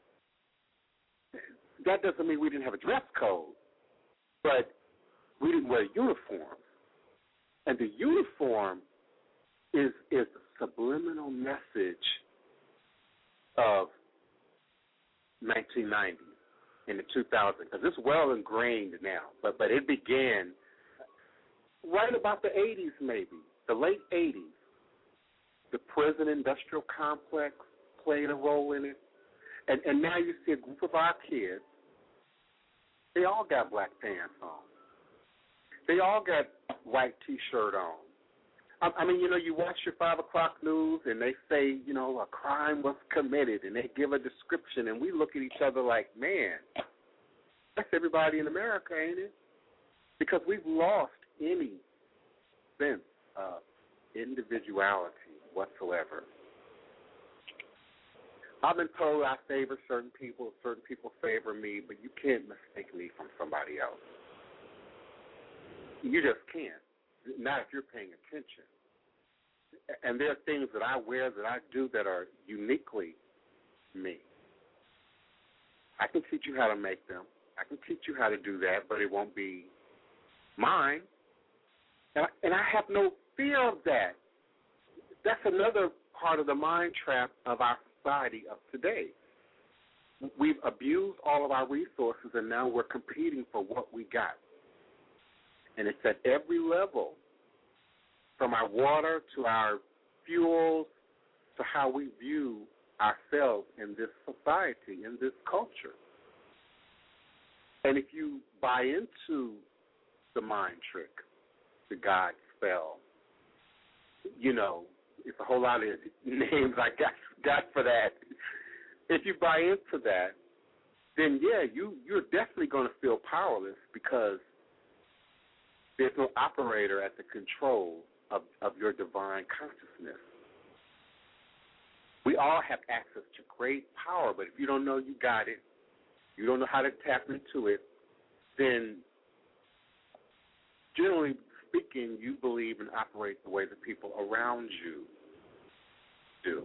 That doesn't mean we didn't have a dress code, but we didn't wear uniforms. And the uniform is is the subliminal message of nineteen ninety and the two thousands, because it's well ingrained now, but but it began right about the eighties, maybe, the late eighties. The prison industrial complex played a role in it. And, and now you see a group of our kids, they all got black pants on. They all got white T-shirt on. I, I mean, you know, you watch your five o'clock news and they say, you know, a crime was committed and they give a description and we look at each other like, man, that's everybody in America, ain't it? Because we've lost any sense of individuality whatsoever. I've been told I favor certain people, certain people favor me, but you can't mistake me from somebody else. You just can't, not if you're paying attention. And there are things that I wear, that I do, that are uniquely me. I can teach you how to make them. I can teach you how to do that, but it won't be mine. And I, and I have no fear of that. That's another part of the mind trap of our society of today. We've abused all of our resources, and now we're competing for what we got. And it's at every level, from our water to our fuels to how we view ourselves in this society, in this culture. And if you buy into the mind trick, the God spell, you know, it's a whole lot of names I got, got for that. If you buy into that, then, yeah, you, you're definitely going to feel powerless because there's no operator at the control of, of your divine consciousness. We all have access to great power, but if you don't know you got it, you don't know how to tap into it, then generally speaking, you believe and operate the way the people around you do.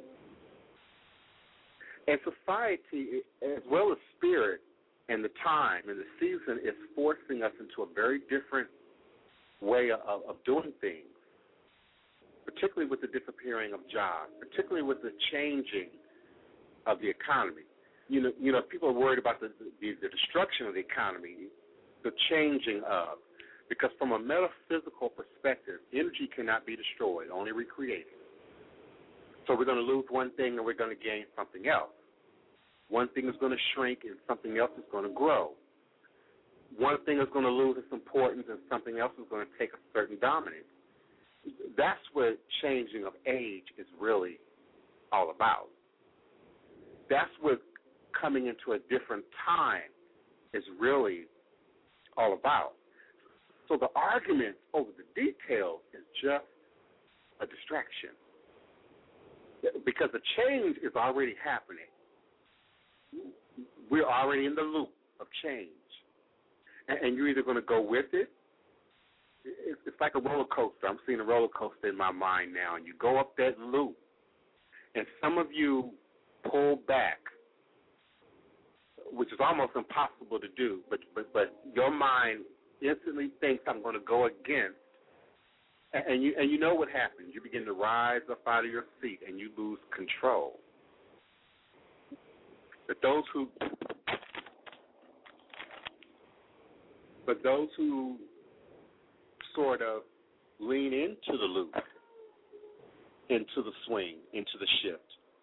And society, as well as spirit and the time and the season, is forcing us into a very different way of, of doing things, particularly with the disappearing of jobs, particularly with the changing of the economy. You know, you know, people are worried about the, the, the destruction of the economy, the changing of, because from a metaphysical perspective, energy cannot be destroyed, only recreated. So we're going to lose one thing and we're going to gain something else. One thing is going to shrink and something else is going to grow. One thing is going to lose its importance and something else is going to take a certain dominance. That's what changing of age is really all about. That's what coming into a different time is really all about. So the argument over the details is just a distraction, because the change is already happening. We're already in the loop of change, and you're either going to go with it. It's like a roller coaster. I'm seeing a roller coaster in my mind now, and you go up that loop, and some of you pull back, which is almost impossible to do, but but, but your mind instantly thinks, I'm going to go against, and you and you know what happens. You begin to rise up out of your seat, and you lose control. But those who, but those who sort of lean into the loop, into the swing, into the shift,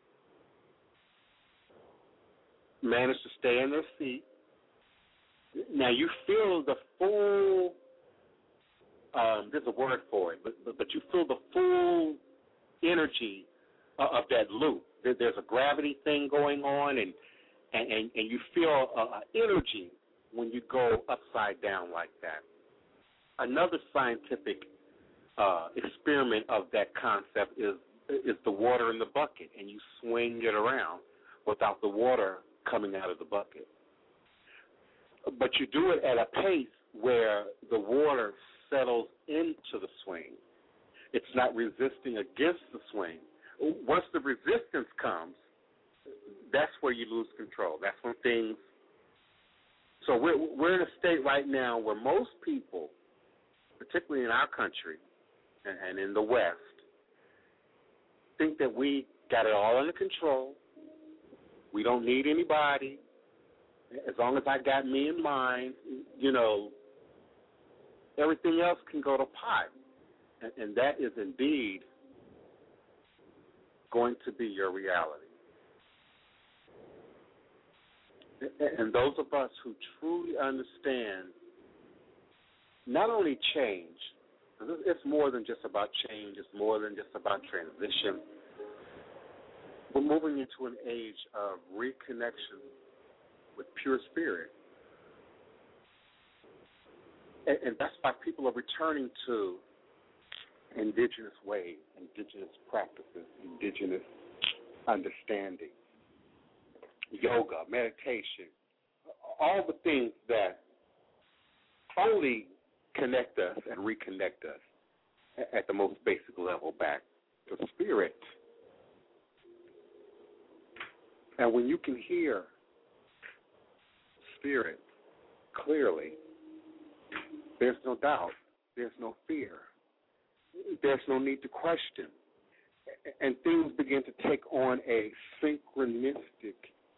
manage to stay in their seat. Now you feel the full, um, there's a word for it, but, but, but you feel the full energy of, of that loop. There, there's a gravity thing going on, and and, and, and you feel uh, energy when you go upside down like that. Another scientific uh, experiment of that concept is is the water in the bucket, and you swing it around without the water coming out of the bucket. But you do it at a pace where the water settles into the swing. It's not resisting against the swing. Once the resistance comes, that's where you lose control. That's when things... So we're, we're in a state right now where most people, particularly in our country and, and in the West, think that we got it all under control. We don't need anybody. As long as I got me in mind, you know, everything else can go to pot. And, and that is indeed going to be your reality. And those of us who truly understand not only change, it's more than just about change, it's more than just about transition. We're moving into an age of reconnection with pure spirit. And, and that's why people are returning to indigenous ways, indigenous practices, indigenous understanding, yoga, meditation, all the things that only connect us and reconnect us at the most basic level back to spirit. And when you can hear spirit clearly, there's no doubt, there's no fear, there's no need to question. And things begin to take on a synchronistic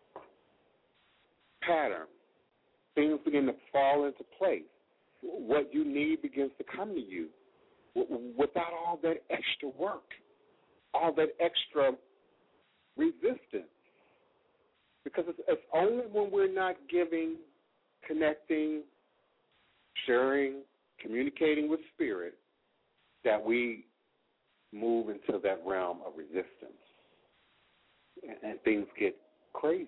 pattern. Things begin to fall into place. What you need begins to come to you without all that extra work, all that extra resistance. Because it's, it's only when we're not giving, connecting, sharing, communicating with spirit that we move into that realm of resistance, and, and things get crazy.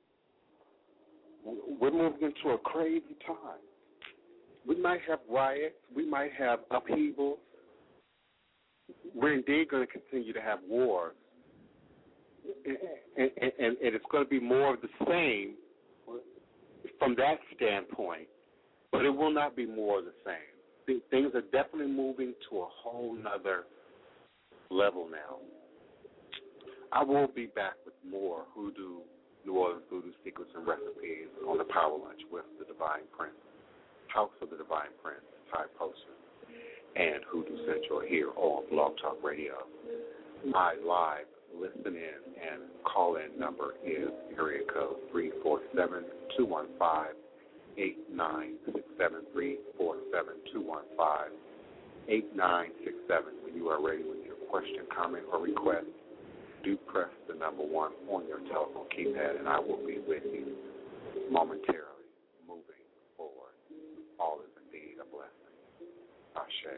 We're moving into a crazy time. We might have riots. We might have upheavals. We're indeed going to continue to have wars. And, and, and, and it's going to be more of the same from that standpoint, but it will not be more of the same. Things are definitely moving to a whole nother level now. I will be back with more Hoodoo, New Orleans Voodoo Secrets and Recipes on the Power Lunch with the Divine Prince, House of the Divine Prince, Ty Poston, and Hoodoo Central here on Blog Talk Radio. My live listen in and call in number is area code three four seven, two one five, eight nine six seven, three four seven, two one five, eight nine six seven. When you are ready with your question, comment, or request, do press the number one on your telephone keypad, and I will be with you momentarily moving forward. All is indeed a blessing. Ashe.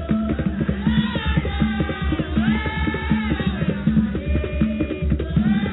Thank you.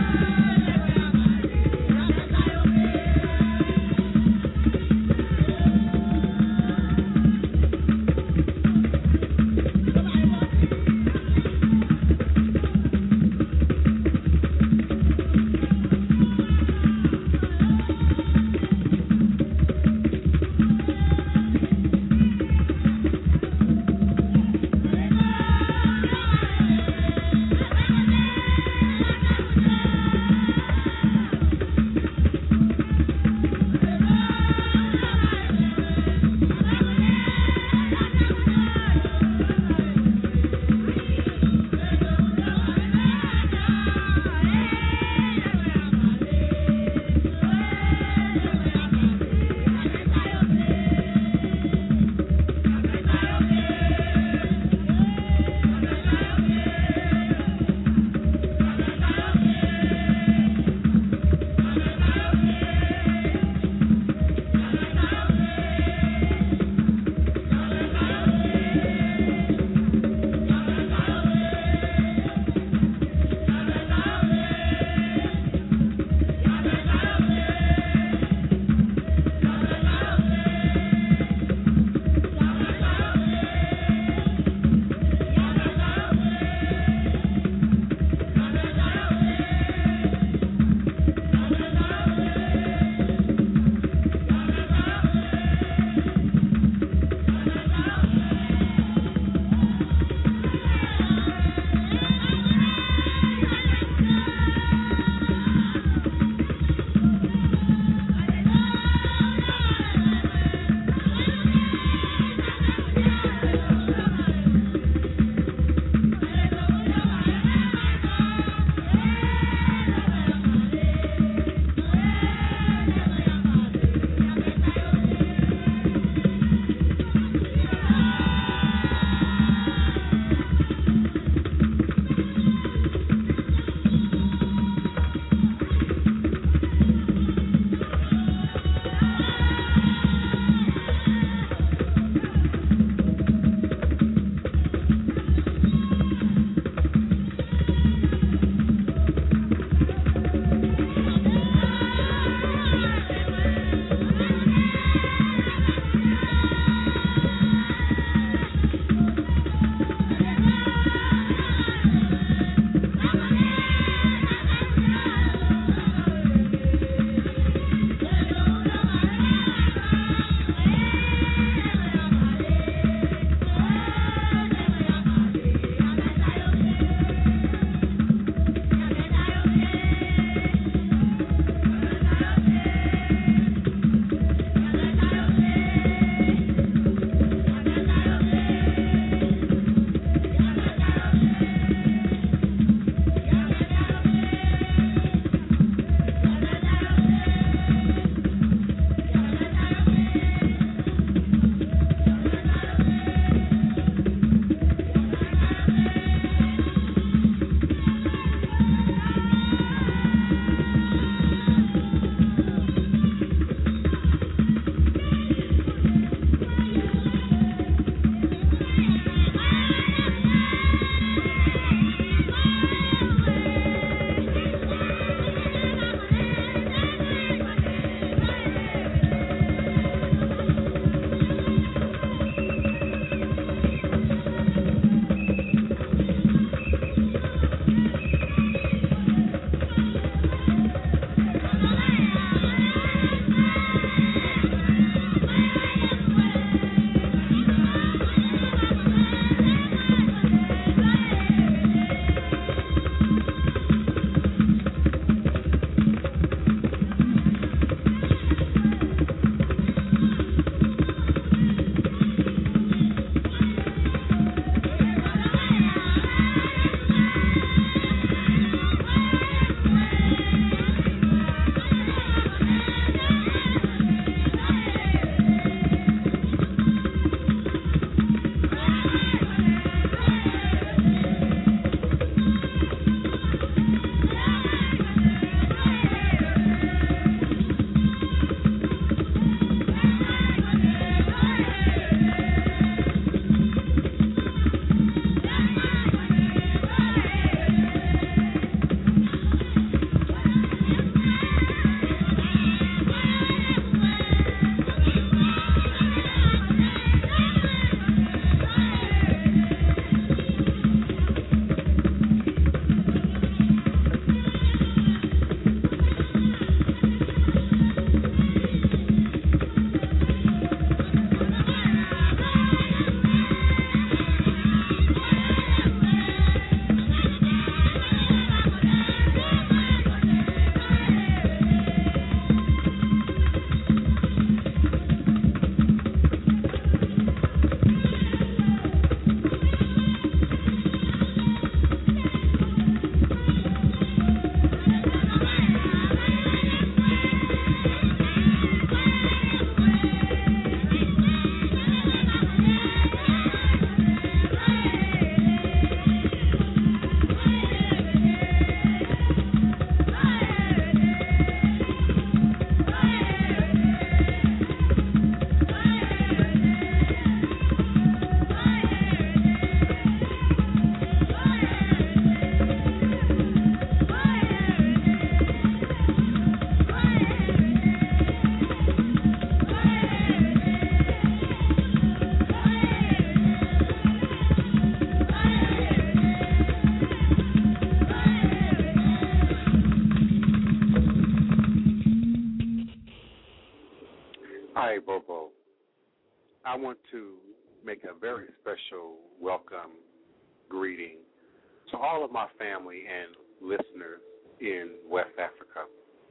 Hi, Bobo. I want to make a very special welcome greeting to all of my family and listeners in West Africa.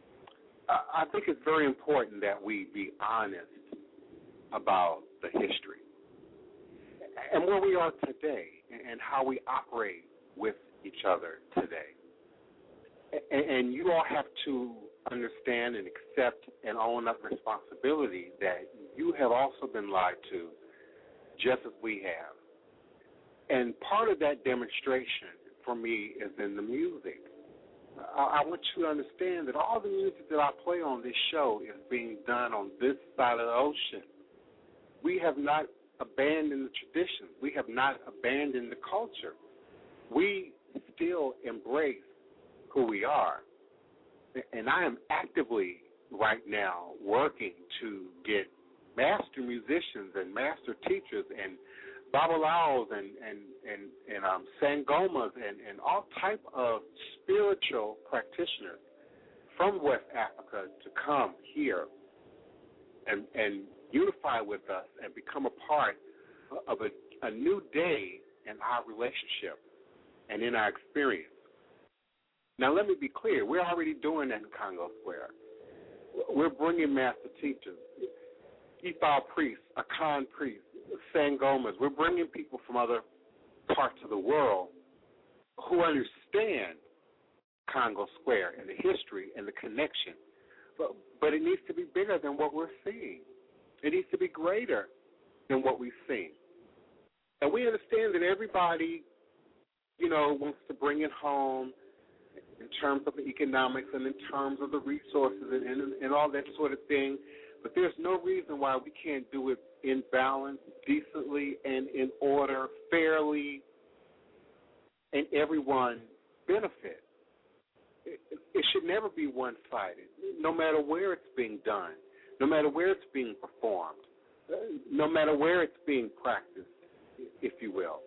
I think it's very important that we be honest about the history and where we are today and how we operate with each other today. And you all have to understand and accept and own up responsibility that you have also been lied to just as we have. And part of that demonstration for me is in the music. I, I want you to understand that all the music that I play on this show is being done on this side of the ocean. We have not abandoned the traditions. We have not abandoned the culture. We still embrace who we are. And I am actively right now working to get master musicians and master teachers and babalaos and and and, and um, sangomas and, and all type of spiritual practitioners from West Africa to come here and, and unify with us and become a part of a, a new day in our relationship and in our experience. Now, let me be clear. We're already doing that in Congo Square. We're bringing master teachers, Ifa priests, Akan priests, Sangomas. We're bringing people from other parts of the world who understand Congo Square and the history and the connection. But, but it needs to be bigger than what we're seeing. It needs to be greater than what we've seen. And we understand that everybody, you know, wants to bring it home in terms of the economics and in terms of the resources and, and, and all that sort of thing. But there's no reason why we can't do it in balance, decently, and in order, fairly, and everyone benefit. It, it should never be one-sided, no matter where it's being done, no matter where it's being performed, no matter where it's being practiced, if you will.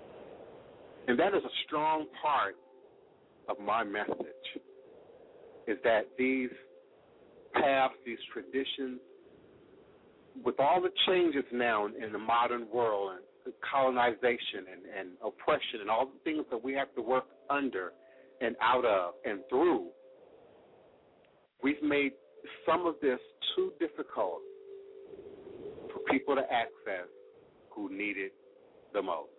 And that is a strong part of my message, is that these paths, these traditions, with all the changes now in, in the modern world and colonization and, and oppression and all the things that we have to work under and out of and through, we've made some of this too difficult for people to access who need it the most.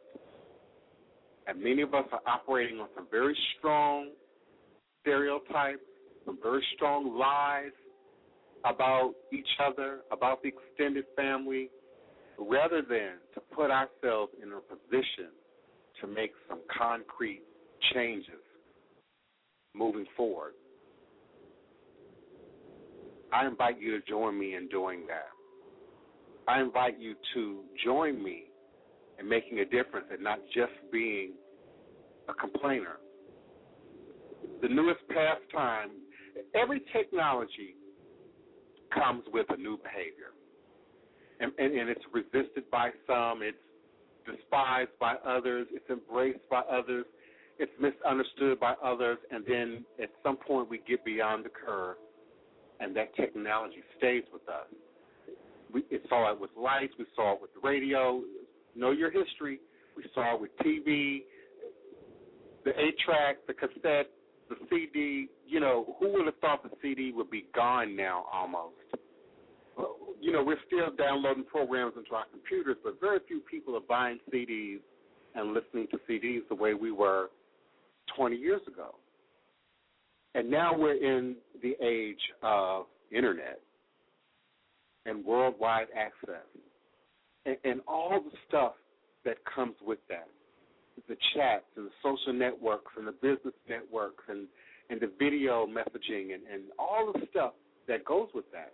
And many of us are operating on some very strong stereotypes, some very strong lies about each other, about the extended family, rather than to put ourselves in a position to make some concrete changes moving forward. I invite you to join me in doing that. I invite you to join me in making a difference and not just being a complainer. The newest pastime, every technology comes with a new behavior. And, and, and it's resisted by some, it's despised by others, it's embraced by others, it's misunderstood by others, and then at some point we get beyond the curve and that technology stays with us. We it saw it with lights, we saw it with the radio. Know your history. We saw it with T V, the eight-track, the cassette, the C D. You know, who would have thought the C D would be gone now almost? You know, we're still downloading programs into our computers, but very few people are buying C Ds and listening to C Ds the way we were twenty years ago. And now we're in the age of Internet and worldwide access. And, and all the stuff that comes with that, the chats and the social networks and the business networks and, and the video messaging and, and all the stuff that goes with that.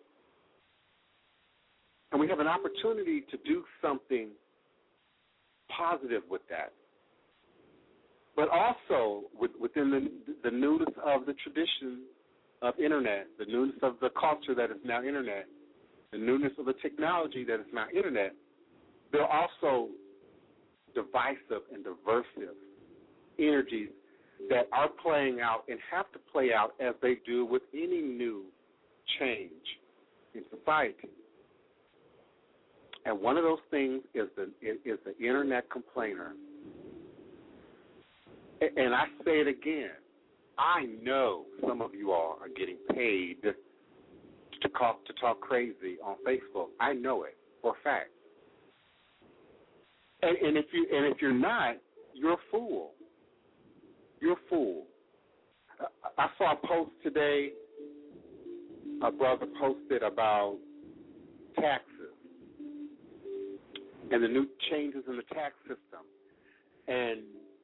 And we have an opportunity to do something positive with that. But also with, within the, the newness of the tradition of Internet, the newness of the culture that is now Internet, the newness of the technology that is now Internet, there are also divisive and diversive energies that are playing out and have to play out as they do with any new change in society. And one of those things is the is the internet complainer. And I say it again. I know some of you all are getting paid to talk to talk crazy on Facebook. I know it for a fact. And, and if you and if you're not, you're a fool. You're a fool. I saw a post today. A brother posted about taxes and the new changes in the tax system. And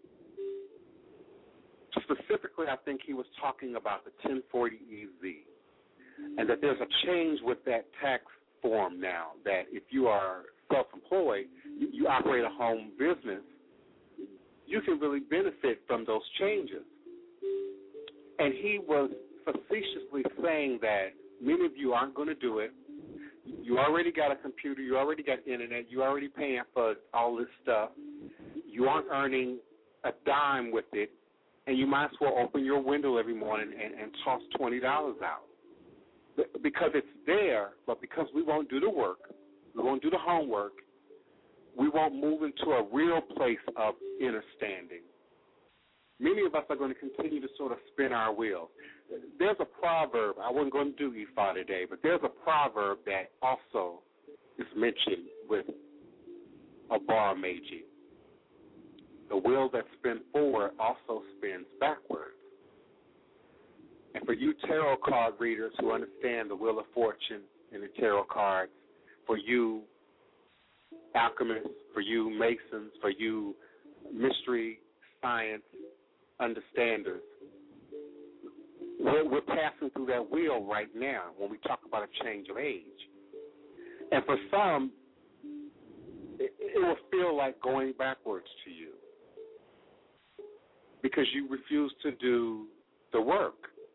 specifically, I think he was talking about the ten forty E Z, and that there's a change with that tax form now, that if you are self-employed, you, you operate a home business, you can really benefit from those changes. And he was facetiously saying that many of you aren't going to do it. You already got a computer. You already got internet. You're already paying for all this stuff. You aren't earning a dime with it, and you might as well open your window every morning and, and toss twenty dollars out. Because it's there, but because we won't do the work, we won't do the homework, we won't move into a real place of understanding. Many of us are going to continue to sort of spin our wheels. There's a proverb, I wasn't going to do Ifa today, but there's a proverb that also is mentioned with a bar meiji. The wheel that spins forward also spins backwards. And for you tarot card readers who understand the Wheel of Fortune and the tarot cards, for you alchemists, for you masons, for you mystery science understanders, we're, we're passing through that wheel right now when we talk about a change of age. And for some, it, it will feel like going backwards to you because you refuse to do the work.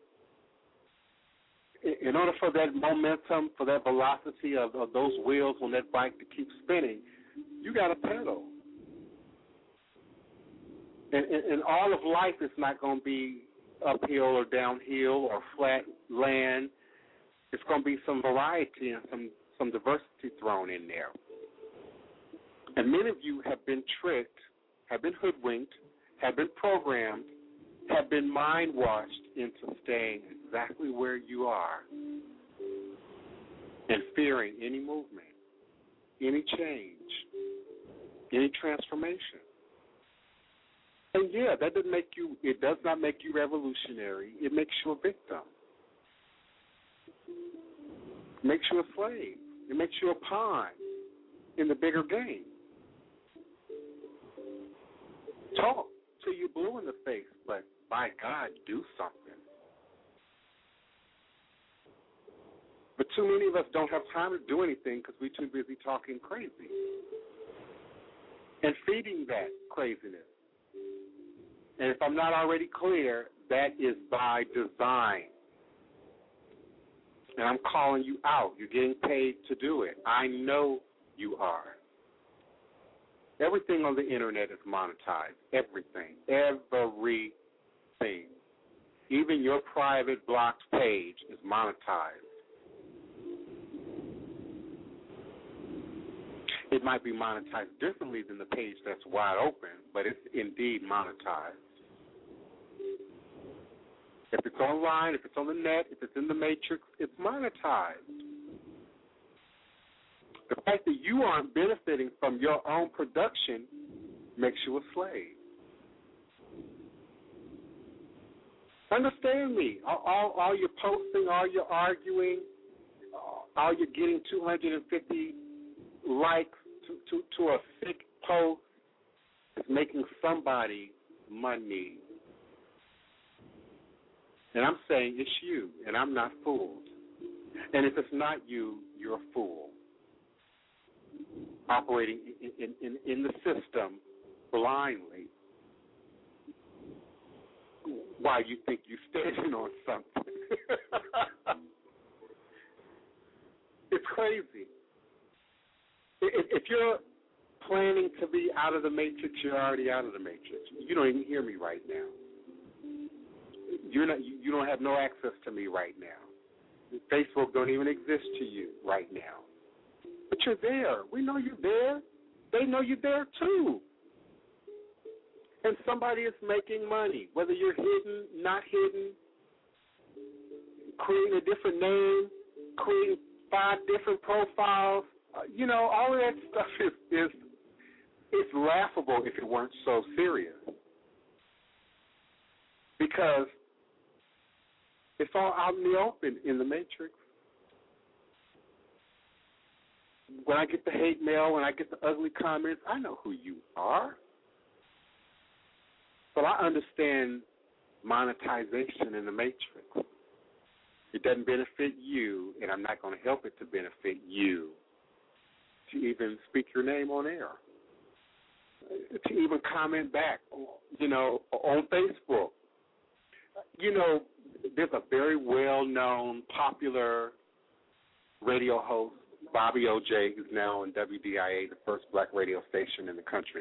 In order for that momentum, for that velocity of, of those wheels on that bike to keep spinning, you got to pedal. And, and, and all of life is not going to be uphill or downhill or flat land. It's going to be some variety and some, some diversity thrown in there. And many of you have been tricked, have been hoodwinked, have been programmed, have been mind-washed into staying exactly where you are and fearing any movement, any change, any transformation. And yeah, that doesn't make you, it does not make you revolutionary. It makes you a victim. It makes you a slave. It makes you a pawn in the bigger game. Talk till you're blue in the face, but by God, do something. But too many of us don't have time to do anything because we're too busy talking crazy and feeding that craziness. And if I'm not already clear, that is by design. And I'm calling you out. You're getting paid to do it. I know you are. Everything on the internet is monetized. Everything. Everything. Even your private blocked page is monetized. It might be monetized differently than the page that's wide open, but it's indeed monetized. If it's online, if it's on the net, if it's in the matrix, it's monetized. The fact that you aren't benefiting from your own production makes you a slave. Understand me. All, all, all your posting, all your arguing, all you're getting two hundred fifty likes to, to, to a sick post is making somebody money. And I'm saying it's you, and I'm not fooled. And if it's not you, you're a fool. Operating in, in, in, in the system blindly while you think you're standing on something. It's crazy. If, if you're planning to be out of the matrix, you're already out of the matrix. You don't even hear me right now. You're not. You don't have no access to me right now. Facebook don't even exist to you right now. But you're there. We know you're there. They know you're there too. And somebody is making money, whether you're hidden, not hidden, creating a different name, creating five different profiles. Uh, you know, all of that stuff is, is it's laughable if it weren't so serious. Because it's all out in the open in the matrix. When I get the hate mail, when I get the ugly comments, I know who you are. But I understand monetization in the matrix. It doesn't benefit you, and I'm not going to help it to benefit you to even speak your name on air, to even comment back, you know, on Facebook. You know, there's a very well-known, popular radio host, Bobby O J, who's now on W D I A, the first black radio station in the country.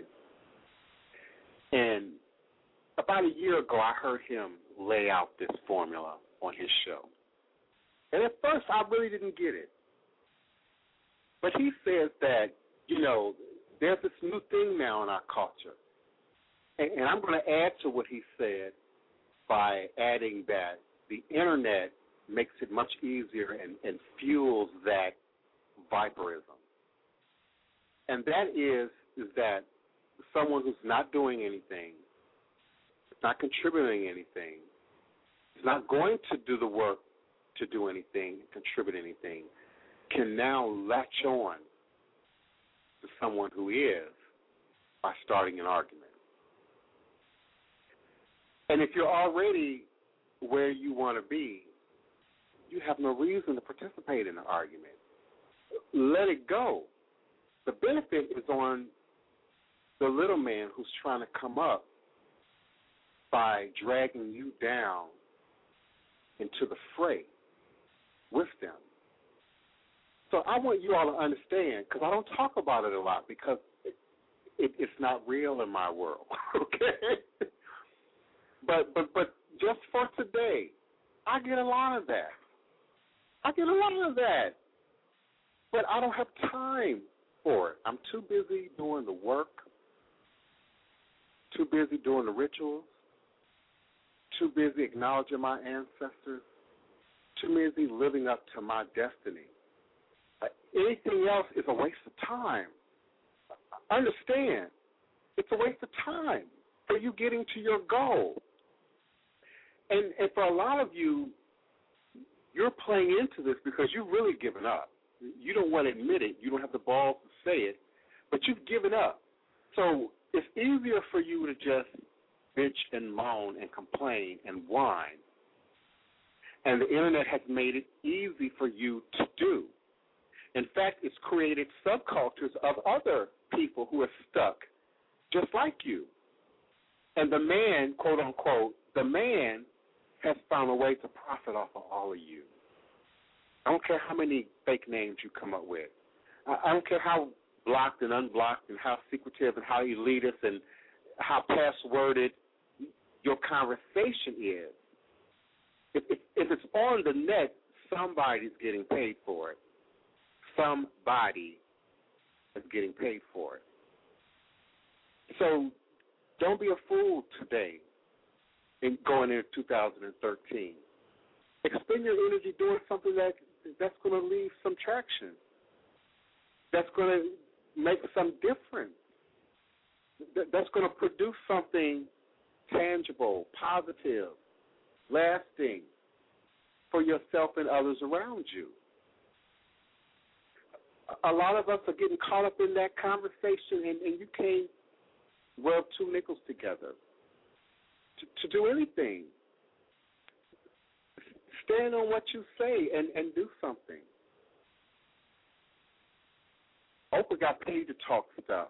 And about a year ago, I heard him lay out this formula on his show. And at first, I really didn't get it. But he says that, you know, there's this new thing now in our culture. And, and I'm going to add to what he said by adding that the Internet makes it much easier and, and fuels that viperism. And that is, is that someone who's not doing anything, not contributing anything, is not going to do the work to do anything, contribute anything, can now latch on to someone who is by starting an argument. And if you're already where you want to be, you have no reason to participate in the argument. Let it go. The benefit is on the little man who's trying to come up by dragging you down into the fray with them. So I want you all to understand, because I don't talk about it a lot, because it, it, it's not real in my world, okay? But, but, but just for today, I get a lot of that. I get a lot of that. But I don't have time for it. I'm too busy doing the work, too busy doing the rituals, too busy acknowledging my ancestors, too busy living up to my destiny. Uh, anything else is a waste of time. Understand, it's a waste of time for you getting to your goal. And, and for a lot of you, you're playing into this because you've really given up. You don't want to admit it. You don't have the balls to say it, but you've given up. So it's easier for you to just bitch and moan and complain and whine. And the Internet has made it easy for you to do. In fact, it's created subcultures of other people who are stuck just like you. And the man, quote unquote, the man has found a way to profit off of all of you. I don't care how many fake names you come up with. I don't care how blocked and unblocked and how secretive and how elitist and how passworded your conversation is. If, if, if it's on the net, somebody's getting paid for it. Somebody is getting paid for it. So don't be a fool today in going into two thousand thirteen. Expend your energy doing something that that's going to leave some traction, that's going to make some difference, that, that's going to produce something tangible, positive, lasting for yourself and others around you. A lot of us are getting caught up in that conversation, and, and you can't rub two nickels together to, to do anything. Stand on what you say and, and do something. Oprah got paid to talk stuff.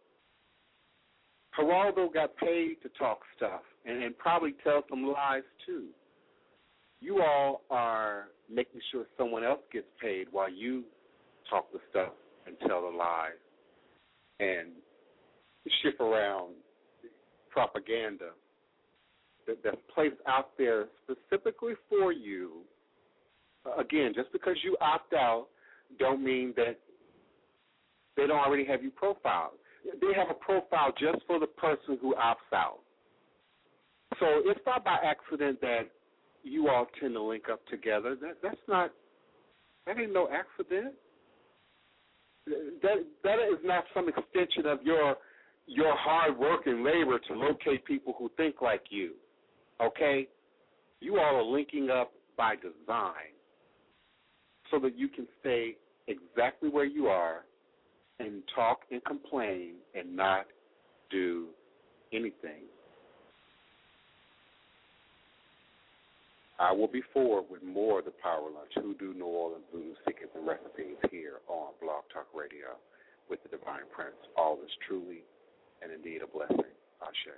Geraldo got paid to talk stuff and, and probably tell some lies too. You all are making sure someone else gets paid while you talk the stuff and tell the lies and ship around propaganda that, that's placed out there specifically for you. Uh, again, just because you opt out don't mean that They don't already have you profiled. They have a profile just for the person who opts out. So it's not by accident that you all tend to link up together. That that's not that ain't no accident. That that is not some extension of your your hard work and labor to locate people who think like you. Okay? You all are linking up by design so that you can stay exactly where you are and talk and complain and not do anything. I will be forward with more of the Power Lunch, Hoodoo, New Orleans, Voodoo, Secrets, and Recipes here on Blog Talk Radio with the Divine Prince. All is truly and indeed a blessing. Ashe.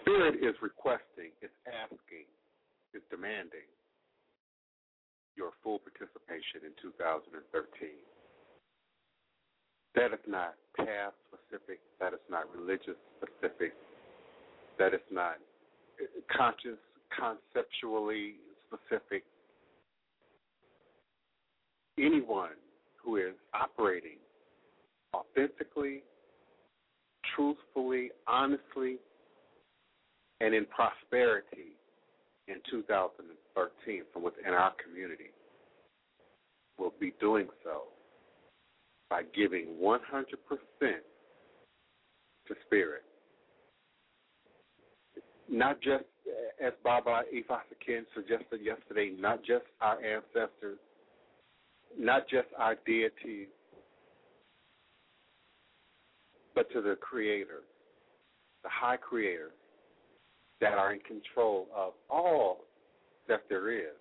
Spirit is requesting, it's asking, it's demanding your full participation in two thousand thirteen. That is not path specific, that is not religious specific, that is not conscious, conceptually specific. Anyone who is operating authentically, truthfully, honestly, and in prosperity in two thousand thirteen from within our community will be doing so by giving one hundred percent to Spirit. Not just, as Baba Ifasakin suggested yesterday, not just our ancestors, not just our deities, but to the Creator, the High Creator, that are in control of all that there is.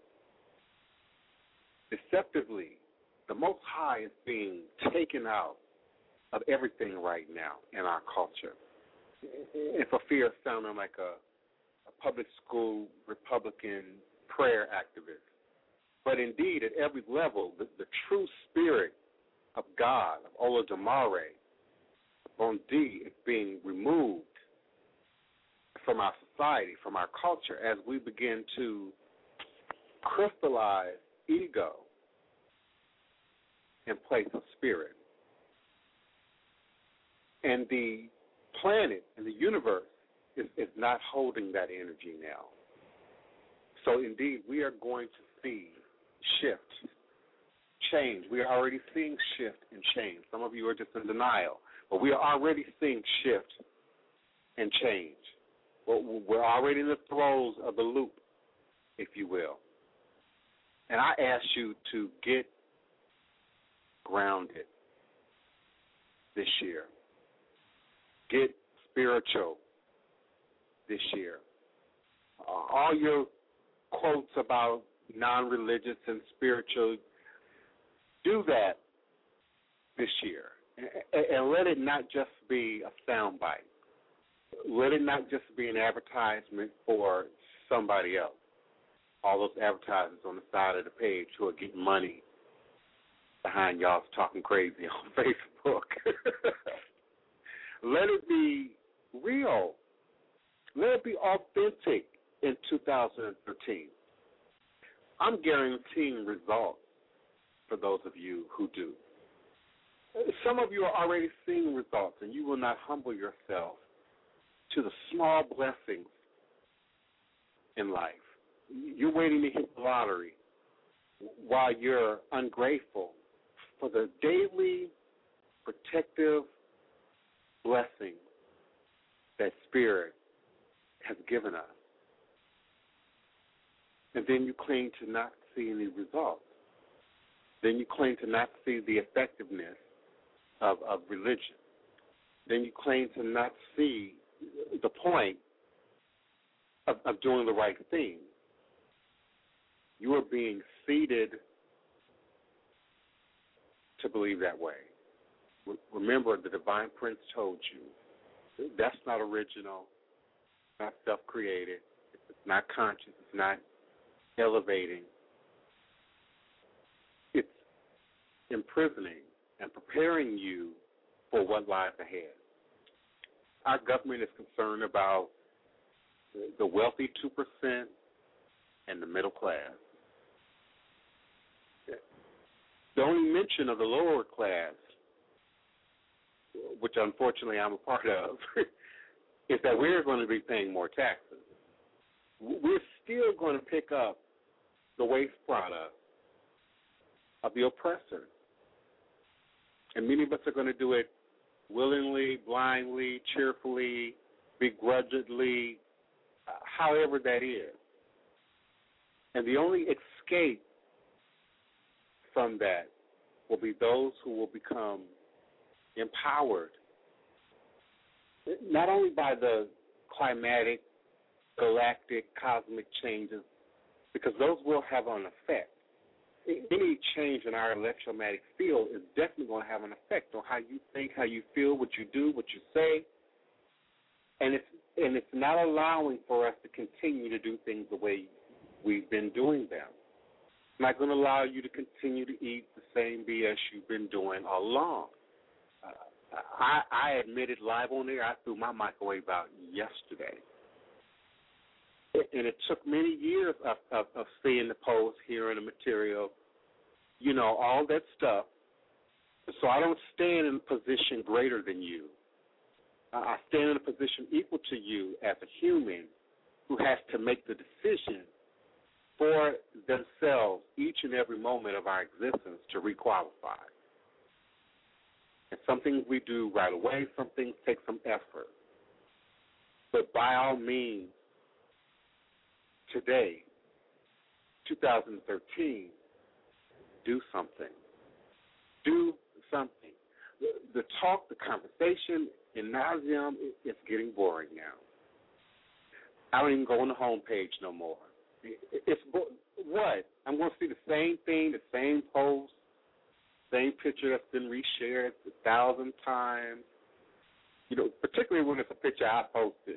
Deceptively, the Most High is being taken out of everything right now in our culture. And for fear of sounding like a, a public school Republican prayer activist, but indeed at every level, the, the true spirit of God, of Olodumare, Bondi, is being removed from our society, from our culture, as we begin to crystallize ego in place of spirit. And the planet and the universe is, is not holding that energy now. So indeed, we are going to see shift, change. We are already seeing shift and change. Some of you are just in denial, but we are already seeing shift and change. We're already in the throes of the loop, if you will. And I ask you to get grounded this year. Get spiritual this year. Uh, all your quotes about non-religious and spiritual, do that this year. And, and let it not just be a soundbite. Let it not just be an advertisement for somebody else. All those advertisers on the side of the page who are getting money behind y'all's talking crazy on Facebook. Let it be real. Let it be authentic in two thousand thirteen. I'm guaranteeing results for those of you who do. Some of you are already seeing results, and you will not humble yourself to the small blessings in life. You're waiting to hit the lottery while you're ungrateful for the daily protective blessing that Spirit has given us. And then you claim to not see any results. Then you claim to not see the effectiveness of, of religion. Then you claim to not see the point of, of doing the right thing. You are being seeded to believe that way. Remember, the Divine Prince told you that's not original, not self-created, it's not conscious, it's not elevating. It's imprisoning and preparing you for what lies ahead. Our government is concerned about the wealthy two percent and the middle class. The only mention of the lower class, which unfortunately I'm a part of, is that we're going to be paying more taxes. We're still going to pick up the waste product of the oppressor. And many of us are going to do it willingly, blindly, cheerfully, begrudgingly, uh, however that is. And the only escape from that will be those who will become empowered, not only by the climatic, galactic, cosmic changes, because those will have an effect. Any change in our electromagnetic field is definitely going to have an effect on how you think, how you feel, what you do, what you say. And it's And it's not allowing for us to continue to do things the way we've been doing them. It's not going to allow you to continue to eat the same B S you've been doing all along. Uh, I, I admitted live on air, I threw my microwave out yesterday. And it took many years of, of, of seeing the post, hearing the material, you know, all that stuff. So I don't stand in a position greater than you. I stand in a position equal to you as a human who has to make the decision for themselves each and every moment of our existence to requalify. And some things we do right away, some things take some effort. But by all means, today, two thousand thirteen, do something. Do something. The, the talk, the conversation, in nauseam, it, it's getting boring now. I don't even go on the homepage no more. It, it's what? I'm going to see the same thing, the same post, same picture that's been reshared a thousand times. You know, particularly when it's a picture I posted.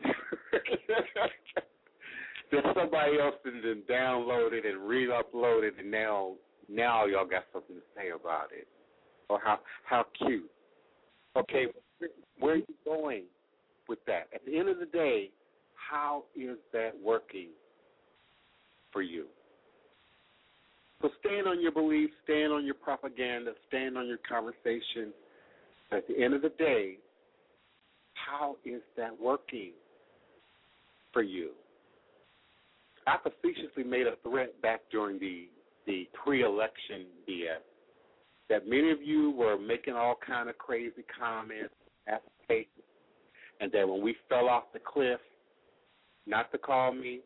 Then somebody else didn't download it and re-upload it, and now now y'all got something to say about it. Or how how cute. Okay, where are you going with that? At the end of the day, how is that working for you? So stand on your beliefs, stand on your propaganda, stand on your conversation. At the end of the day, how is that working for you? I facetiously made a threat back during the, the pre-election B S that many of you were making all kind of crazy comments, applications, and that when we fell off the cliff, not to call me,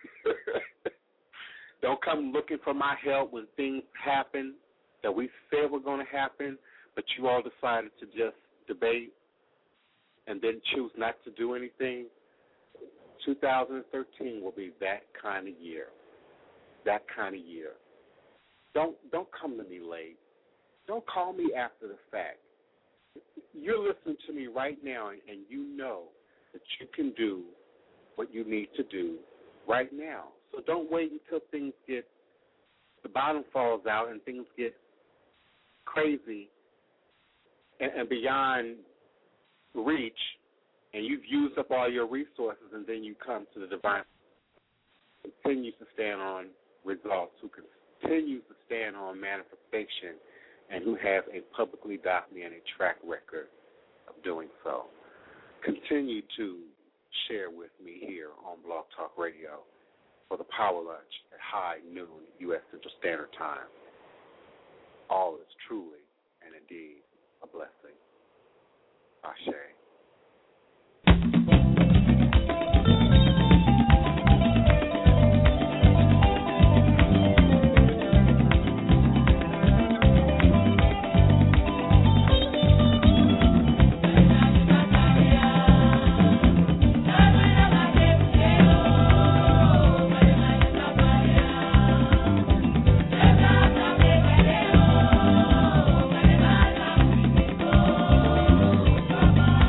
don't come looking for my help when things happen that we said were going to happen, but you all decided to just debate and then choose not to do anything. two thousand thirteen will be that kind of year, that kind of year. Don't don't come to me late. Don't call me after the fact. You're listening to me right now, and you know that you can do what you need to do right now. So don't wait until things get, the bottom falls out and things get crazy and, and beyond reach, and you've used up all your resources, and then you come to the divine who continues to stand on results, who continues to stand on manifestation, and who has a publicly documented track record of doing so. Continue to share with me here on Blog Talk Radio for the Power Lunch at high noon U S Central Standard Time. All is truly and indeed a blessing. Ashe. Bye.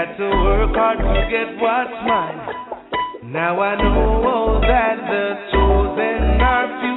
had to work hard to get what's mine. Now I know that the chosen are few.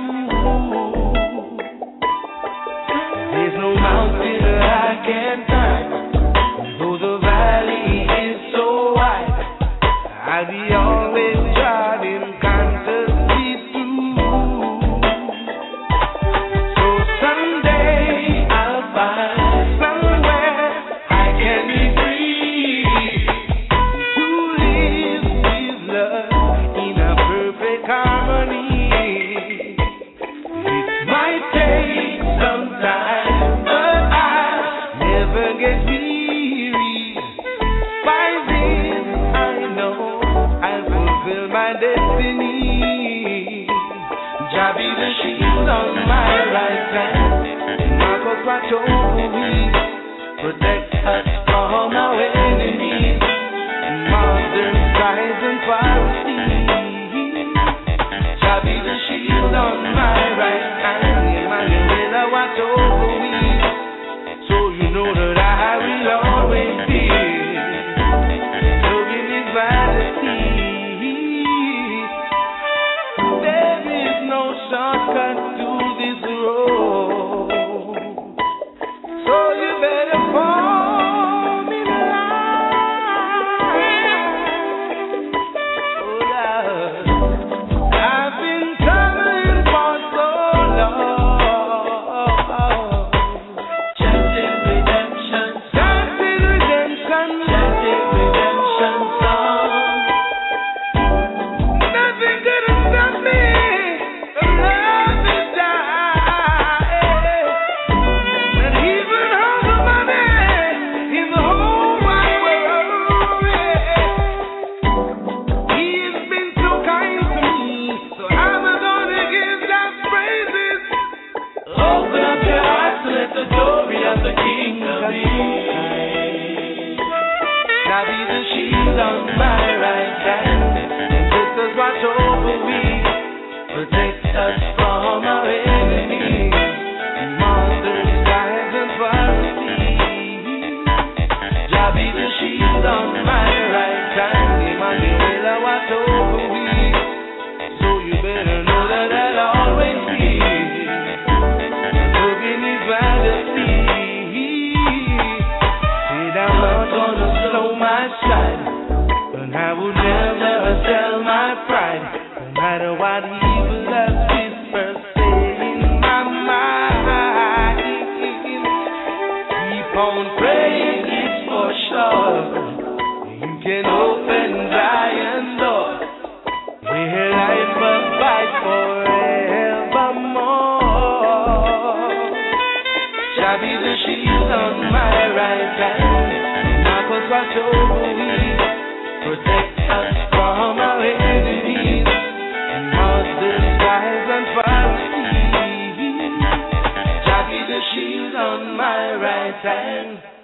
There's no mountain I can't climb, though the valley is so wide. I'll be always driving consciously through. So someday I'll find somewhere I can be free to live with love in a perfect harmony. It might take some time, but I'll never get weary. By this I know I'll fulfill my destiny. Jah be the shield on my right hand, Marcos watch over me, protect us from our enemies, modern skies and Pharisees. Jah be the shield on my right hand, Emmanuel watch over me, so you know that I will always be serving His majesty. There is no shortcut to this road, so you better fall in line. Oh Lord, I've been traveling for so long, chanting redemption, chanting redemption, chanting redemption song. Nothing could have stopped me. Love is dying, and even all the money in the whole wide world. He has been so kind to me, so I'm gonna give that praises. Open up your hearts to let the glory of the King of Kings. Now be the shield on my right hand, and sisters watch over me, protect us from our enemies, monsters, giants, and Pharisees. Jah be the shield on my right hand, Emmanuel watch over me, so you better know that I'll always be serving His majesty. Said I'm not gonna slow my stride, and I will never sell my pride, no matter what evil has whispers say in my mind. Keep on praying, it's for sure. You can open Zion's door, where life abides forevermore. Shall be the shield on my right hand, Marcos watch over me, protect us from our enemies, monsters, skies and Pharisees. Shall be the shield on my right hand.